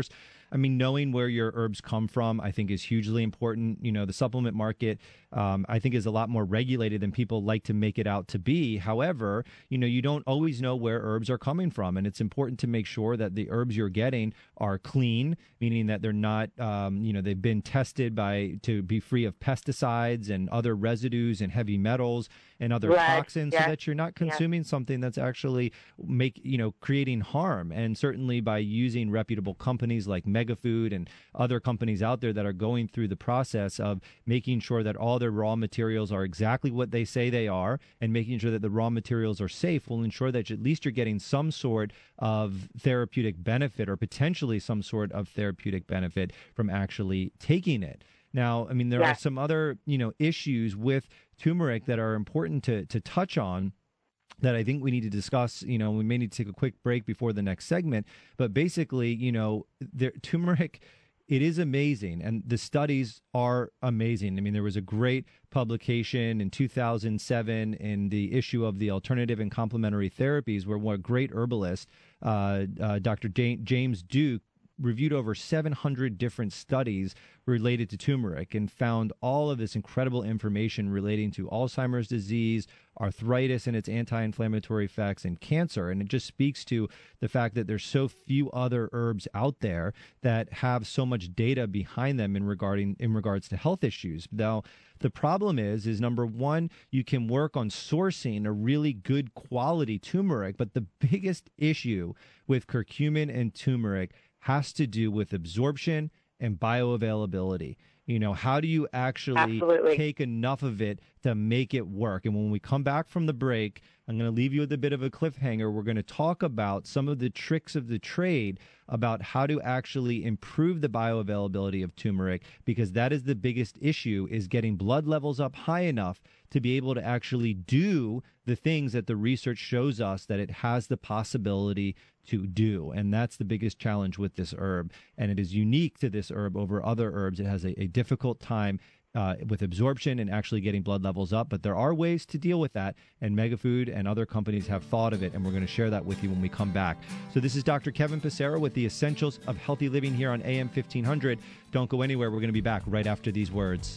I mean, knowing where your herbs come from, I think, is hugely important. You know, the supplement market, um, I think, is a lot more regulated than people like to make it out to be. However, you know, you don't always know where herbs are coming from, and it's important to make sure that the herbs you're getting are clean, meaning that they're not, um, you know, they've been tested by to be free of pesticides and other residues and heavy metals and other right. toxins, yeah. so that you're not consuming yeah. something that's actually make you know creating harm. And certainly by using reputable companies like Megafood and other companies out there that are going through the process of making sure that all their raw materials are exactly what they say they are, and making sure that the raw materials are safe, will ensure that at least you're getting some sort of therapeutic benefit, or potentially some sort of therapeutic benefit from actually taking it. Now, I mean, there yeah. are some other, you know, issues with turmeric that are important to to touch on, that I think we need to discuss. You know, we may need to take a quick break before the next segment. But basically, you know, there, turmeric, it is amazing, and the studies are amazing. I mean, there was a great publication in two thousand seven in the issue of the Alternative and Complementary Therapies, where one great herbalist, uh, uh, Doctor James Duke, reviewed over seven hundred different studies related to turmeric and found all of this incredible information relating to Alzheimer's disease, arthritis and its anti-inflammatory effects, and cancer. And it just speaks to the fact that there's so few other herbs out there that have so much data behind them in regarding in regards to health issues. Now, the problem is, is number one, you can work on sourcing a really good quality turmeric, but the biggest issue with curcumin and turmeric has to do with absorption and bioavailability. You know, how do you actually Absolutely. take enough of it to make it work? And when we come back from the break, I'm going to leave you with a bit of a cliffhanger. We're going to talk about some of the tricks of the trade about how to actually improve the bioavailability of turmeric, because that is the biggest issue, is getting blood levels up high enough to be able to actually do the things that the research shows us that it has the possibility to do. And that's the biggest challenge with this herb. And it is unique to this herb over other herbs. It has a, a difficult time uh, with absorption and actually getting blood levels up. But there are ways to deal with that. And Megafood and other companies have thought of it. And we're going to share that with you when we come back. So this is Doctor Kevin Passero with the Essentials of Healthy Living here on A M fifteen hundred. Don't go anywhere. We're going to be back right after these words.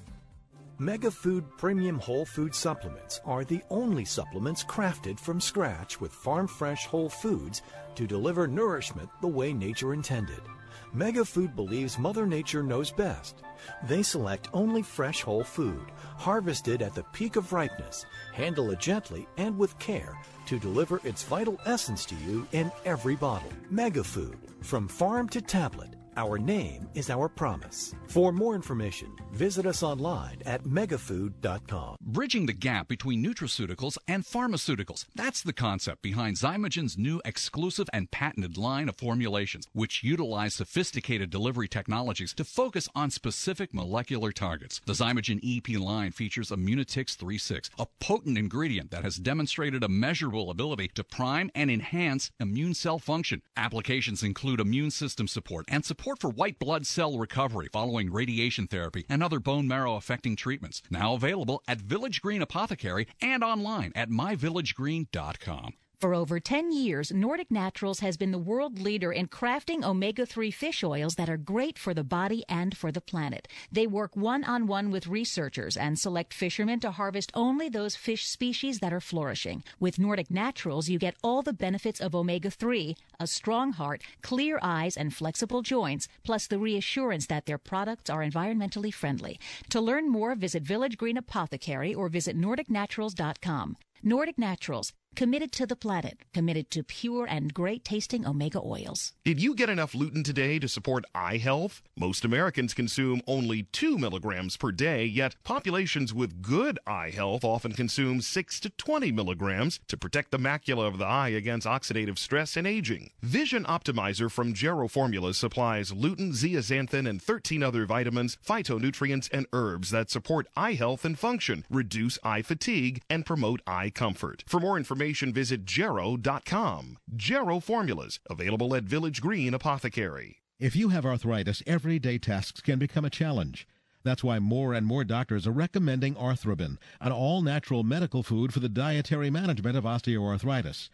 Megafood Premium Whole Food Supplements are the only supplements crafted from scratch with farm-fresh whole foods to deliver nourishment the way nature intended. Megafood believes Mother Nature knows best. They select only fresh whole food, harvested at the peak of ripeness, handle it gently and with care to deliver its vital essence to you in every bottle. Megafood, from farm to tablet. Our name is our promise. For more information, visit us online at megafood dot com. Bridging the gap between nutraceuticals and pharmaceuticals. That's the concept behind Zymogen's new exclusive and patented line of formulations, which utilize sophisticated delivery technologies to focus on specific molecular targets. The Zymogen E P line features Immunotix three six, a potent ingredient that has demonstrated a measurable ability to prime and enhance immune cell function. Applications include immune system support and support for white blood cell recovery following radiation therapy and other bone marrow affecting treatments. Now available at Village Green Apothecary and online at my village green dot com. For over ten years, Nordic Naturals has been the world leader in crafting omega three fish oils that are great for the body and for the planet. They work one-on-one with researchers and select fishermen to harvest only those fish species that are flourishing. With Nordic Naturals, you get all the benefits of omega three, a strong heart, clear eyes, and flexible joints, plus the reassurance that their products are environmentally friendly. To learn more, visit Village Green Apothecary or visit nordic naturals dot com. Nordic Naturals, committed to the planet, committed to pure and great-tasting omega oils. Did you get enough lutein today to support eye health? Most Americans consume only two milligrams per day, yet populations with good eye health often consume six to twenty milligrams to protect the macula of the eye against oxidative stress and aging. Vision Optimizer from Gero Formulas supplies lutein, zeaxanthin, and thirteen other vitamins, phytonutrients, and herbs that support eye health and function, reduce eye fatigue, and promote eye comfort. For more information, visit Gero dot com. Gero Formulas, available at Village Green Apothecary. If you have arthritis, everyday tasks can become a challenge. That's why more and more doctors are recommending Arthrobin, an all-natural medical food for the dietary management of osteoarthritis.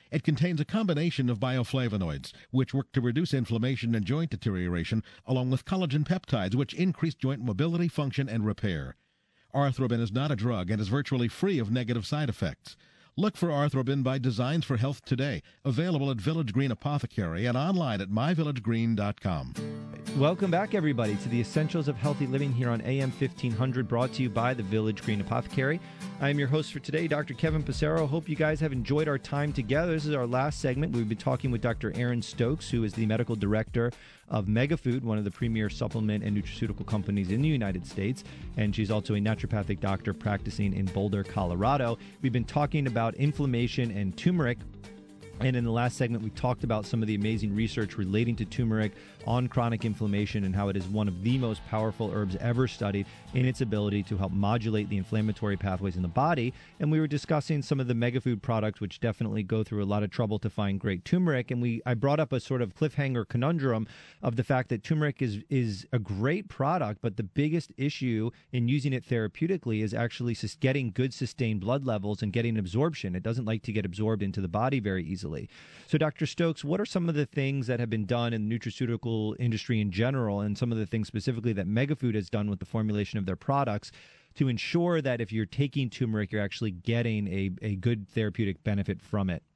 It contains a combination of bioflavonoids, which work to reduce inflammation and joint deterioration, along with collagen peptides, which increase joint mobility, function, and repair. Arthrobin is not a drug and is virtually free of negative side effects. Look for Arthrobin by Designs for Health today, available at Village Green Apothecary and online at my village green dot com. Welcome back, everybody, to the Essentials of Healthy Living here on A M fifteen hundred, brought to you by the Village Green Apothecary. I am your host for today, Doctor Kevin Passero. Hope you guys have enjoyed our time together. This is our last segment. We've been talking with Doctor Erin Stokes, who is the medical director of Megafood, one of the premier supplement and nutraceutical companies in the United States. And she's also a naturopathic doctor practicing in Boulder, Colorado. We've been talking about inflammation and turmeric. And in the last segment, we talked about some of the amazing research relating to turmeric on chronic inflammation and how it is one of the most powerful herbs ever studied in its ability to help modulate the inflammatory pathways in the body. And we were discussing some of the Megafood products, which definitely go through a lot of trouble to find great turmeric. And we I brought up a sort of cliffhanger conundrum of the fact that turmeric is, is a great product, but the biggest issue in using it therapeutically is actually sus- getting good sustained blood levels and getting absorption. It doesn't like to get absorbed into the body very easily. So, Doctor Stokes, what are some of the things that have been done in the nutraceutical industry in general, and some of the things specifically that Megafood has done with the formulation of their products to ensure that if you're taking turmeric, you're actually getting a, a good therapeutic benefit from it?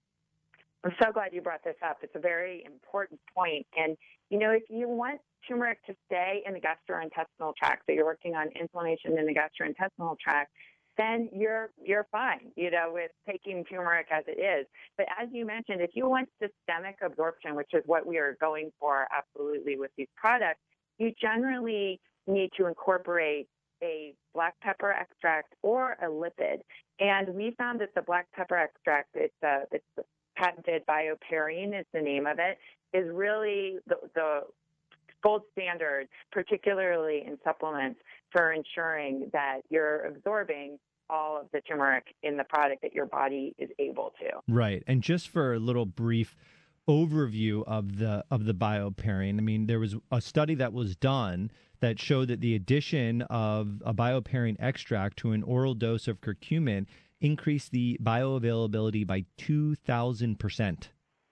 I'm so glad you brought this up. It's a very important point. And, you know, if you want turmeric to stay in the gastrointestinal tract, so you're working on inflammation in the gastrointestinal tract, then you're you're fine, you know, with taking turmeric as it is. But as you mentioned, if you want systemic absorption, which is what we are going for absolutely with these products, you generally need to incorporate a black pepper extract or a lipid. And we found that the black pepper extract, it's a, it's patented BioPerine is the name of it, is really the, the gold standard, particularly in supplements, for ensuring that you're absorbing all of the turmeric in the product that your body is able to. Right. And just for a little brief overview of the of the BioPerine, I mean, there was a study that was done that showed that the addition of a BioPerine extract to an oral dose of curcumin increased the bioavailability by two thousand percent.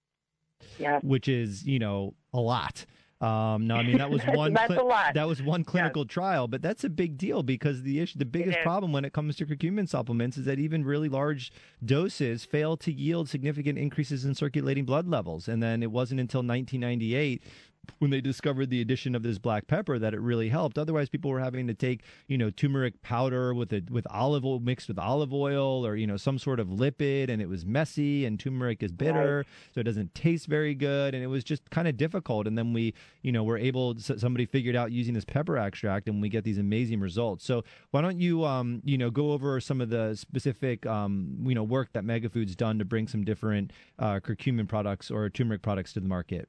Yeah. Which is, you know, a lot. Um, no, I mean that was one. That's cli- a lot. That was one clinical Yes. trial, but that's a big deal because the issue, the biggest problem when it comes to curcumin supplements is that even really large doses fail to yield significant increases in circulating blood levels. And then it wasn't until nineteen ninety-eight when they discovered the addition of this black pepper that it really helped. Otherwise, people were having to take, you know, turmeric powder with a, with olive oil mixed with olive oil, or, you know, some sort of lipid, and it was messy, and turmeric is bitter, right, so it doesn't taste very good, and it was just kind of difficult. And then we, you know, were able, somebody figured out using this pepper extract, and we get these amazing results. So why don't you, um, you know, go over some of the specific, um, you know, work that Megafood's done to bring some different uh, curcumin products or turmeric products to the market?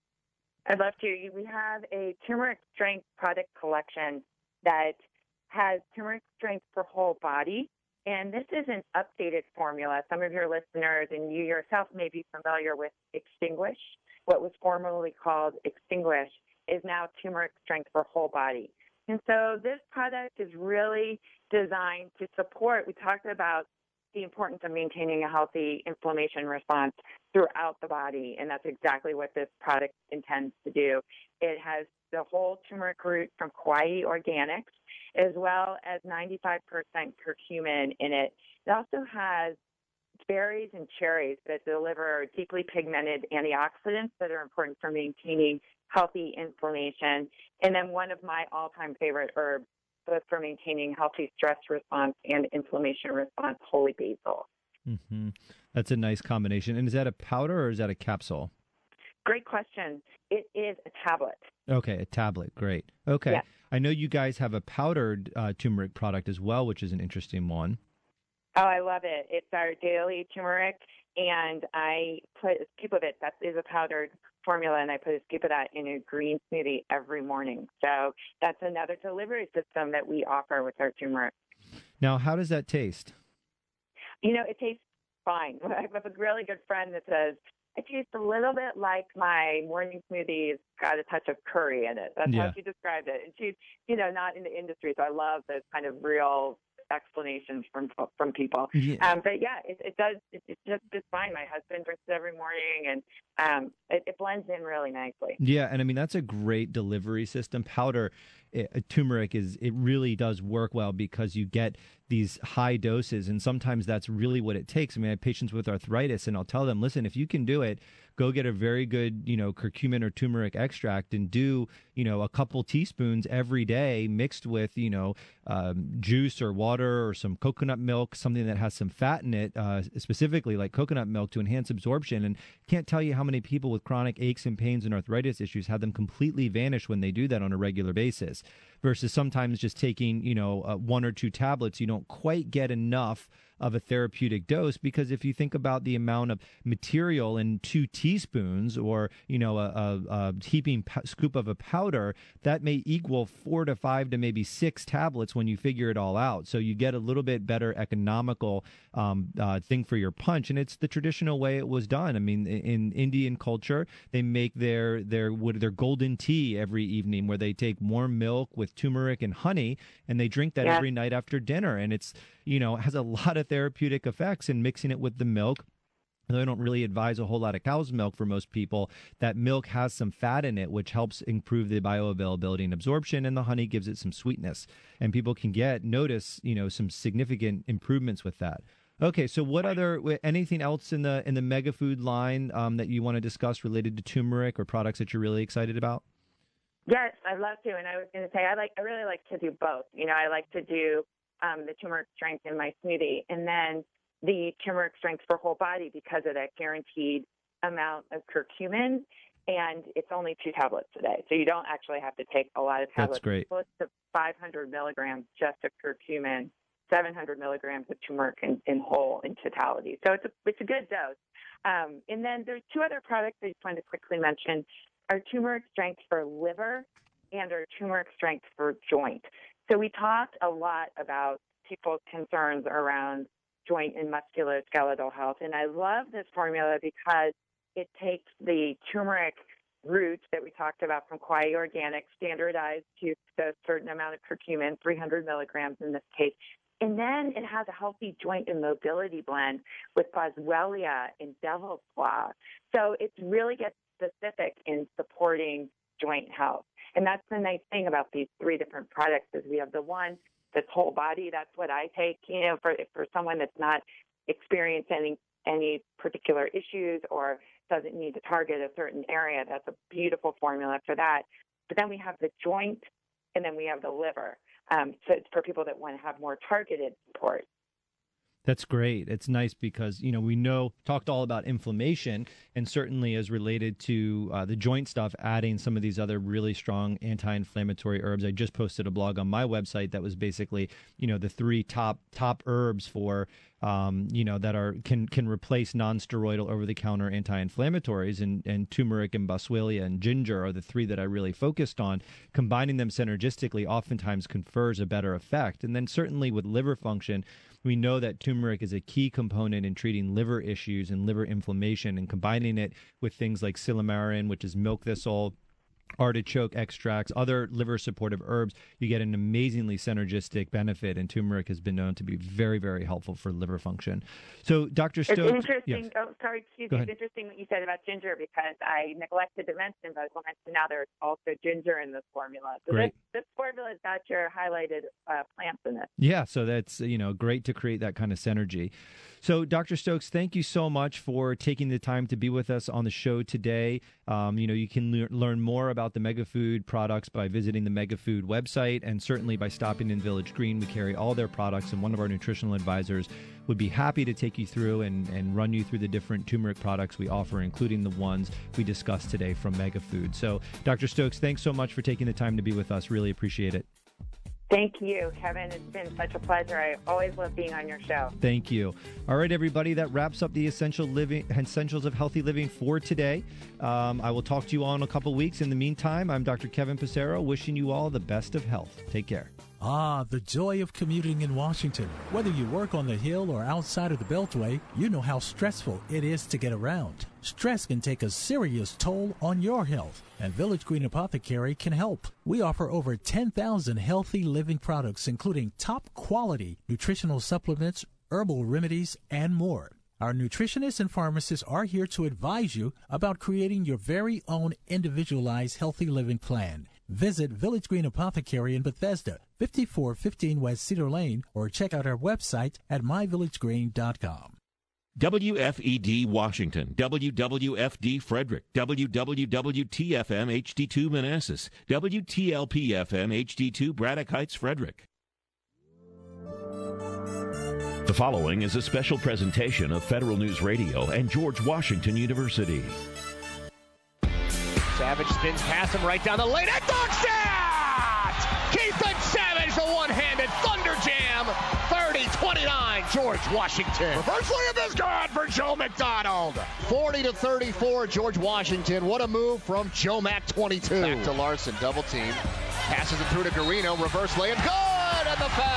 I'd love to. We have a turmeric strength product collection that has turmeric strength for whole body. And this is an updated formula. Some of your listeners and you yourself may be familiar with Extinguish. What was formerly called Extinguish is now turmeric strength for whole body. And so this product is really designed to support, we talked about the importance of maintaining a healthy inflammation response throughout the body, and that's exactly what this product intends to do. It has the whole turmeric root from Kauai Organics, as well as ninety-five percent curcumin in it. It also has berries and cherries that deliver deeply pigmented antioxidants that are important for maintaining healthy inflammation. And then one of my all-time favorite herbs, both for maintaining healthy stress response and inflammation response, holy basil. Mm-hmm. That's a nice combination. And is that a powder or is that a capsule? Great question. It is a tablet. Okay, a tablet. Great. Okay. Yes. I know you guys have a powdered uh, turmeric product as well, which is an interesting one. Oh, I love it. It's our daily turmeric, and I put a scoop of it. That is a powdered formula, and I put a scoop of that in a green smoothie every morning. So that's another delivery system that we offer with our turmeric. Now, how does that taste? You know, it tastes fine. I have a really good friend that says, it tastes a little bit like my morning smoothie's got a touch of curry in it. That's Yeah. how she described it. And she's, you know, not in the industry, so I love those kind of real explanations from from people. Yeah. Um, but yeah, it, it does. It, it's just it's fine. My husband drinks it every morning, and um, it, it blends in really nicely. Yeah, and I mean that's a great delivery system. Powder it, turmeric is it really does work well because you get these high doses, and sometimes that's really what it takes. I mean, I have patients with arthritis, and I'll tell them, listen, if you can do it, go get a very good, you know, curcumin or turmeric extract and do, you know, a couple teaspoons every day mixed with, you know, um, juice or water or some coconut milk, something that has some fat in it, uh, specifically like coconut milk to enhance absorption. And can't tell you how many people with chronic aches and pains and arthritis issues have them completely vanish when they do that on a regular basis. Versus sometimes just taking, you know, uh, one or two tablets, you don't quite get enough of a therapeutic dose, because if you think about the amount of material in two teaspoons or, you know, a, a, a heaping p- scoop of a powder, that may equal four to five to maybe six tablets when you figure it all out. So you get a little bit better economical um, uh, thing for your punch. And it's the traditional way it was done. I mean, in, in Indian culture, they make their, their, what, their golden tea every evening where they take warm milk with turmeric and honey, and they drink that yeah. every night after dinner. And it's, you know, has a lot of therapeutic effects, and mixing it with the milk. Though I don't really advise a whole lot of cow's milk for most people, that milk has some fat in it, which helps improve the bioavailability and absorption, and the honey gives it some sweetness. And people can get, notice, you know, some significant improvements with that. Okay, so what other, anything else in the in the Mega Food line um, that you want to discuss related to turmeric or products that you're really excited about? Yes, I'd love to. And I was going to say, I like, I really like to do both. You know, I like to do um, the turmeric strength in my smoothie, and then the turmeric strength for whole body because of that guaranteed amount of curcumin. And it's only two tablets a day. So you don't actually have to take a lot of tablets. That's great. Close to five hundred milligrams just of curcumin, seven hundred milligrams of turmeric in, in whole in totality. So it's a, it's a good dose. Um, and then there's two other products I just wanted to quickly mention. Our turmeric strength for liver and our turmeric strength for joint. So we talked a lot about people's concerns around joint and musculoskeletal health. And I love this formula because it takes the turmeric roots that we talked about from Kauai Organic, standardized to a certain amount of curcumin, three hundred milligrams in this case. And then it has a healthy joint and mobility blend with boswellia and devil's claw. So it really gets specific in supporting joint health. And that's the nice thing about these three different products is we have the one that's whole body. That's what I take, you know, for for someone that's not experiencing any, any particular issues or doesn't need to target a certain area. That's a beautiful formula for that. But then we have the joint, and then we have the liver. Um, so it's for people that want to have more targeted support. That's great. It's nice because, you know, we know, talked all about inflammation, and certainly as related to uh, the joint stuff, adding some of these other really strong anti-inflammatory herbs. I just posted a blog on my website that was basically, you know, the three top top herbs for, um, you know, that are can can replace non-steroidal over-the-counter anti-inflammatories, and, and turmeric and boswellia and ginger are the three that I really focused on. Combining them synergistically oftentimes confers a better effect. And then certainly with liver function, we know that turmeric is a key component in treating liver issues and liver inflammation, and combining it with things like silymarin, which is milk thistle, artichoke extracts, other liver supportive herbs, you get an amazingly synergistic benefit, and turmeric has been known to be very, very helpful for liver function. So, Doctor Stokes... It's interesting. Yes. Oh, sorry, excuse Go me. ahead. It's interesting what you said about ginger, because I neglected to mention, but when I mentioned now there's also ginger in this formula. So Great. This, this formula's got your highlighted uh, plants in it. Yeah, so that's, you know, great to create that kind of synergy. So, Doctor Stokes, thank you so much for taking the time to be with us on the show today. Um, you know, you can le- learn more about the MegaFood products by visiting the MegaFood website, and certainly by stopping in Village Green. We carry all their products, and one of our nutritional advisors would be happy to take you through and, and run you through the different turmeric products we offer, including the ones we discussed today from MegaFood. So, Doctor Stokes, thanks so much for taking the time to be with us. Really appreciate it. Thank you, Kevin. It's been such a pleasure. I always love being on your show. Thank you. All right, everybody, that wraps up the essential living essentials of healthy living for today. Um, I will talk to you all in a couple weeks. In the meantime, I'm Doctor Kevin Passero, wishing you all the best of health. Take care. Ah, the joy of commuting in Washington. Whether you work on the Hill or outside of the Beltway, you know how stressful it is to get around. Stress can take a serious toll on your health, and Village Green Apothecary can help. We offer over ten thousand healthy living products, including top-quality nutritional supplements, herbal remedies, and more. Our nutritionists and pharmacists are here to advise you about creating your very own individualized healthy living plan. Visit Village Green Apothecary in Bethesda, fifty-four fifteen West Cedar Lane, or check out our website at my village green dot com. W F E D Washington, W W F D Frederick, W W W T F M H D two Manassas, W T L P F M H D two Braddock Heights Frederick. The following is a special presentation of Federal News Radio and George Washington University. Savage spins past him right down the lane and dunks it! Keithan Savage, the one-handed thunder jam. thirty twenty-nine, George Washington. Reverse layup is good for Joe McDonald. forty to thirty-four, George Washington. What a move from Joe Mac, twenty-two. Back to Larson, double team. Passes it through to Garino, reverse layup, good, and the foul.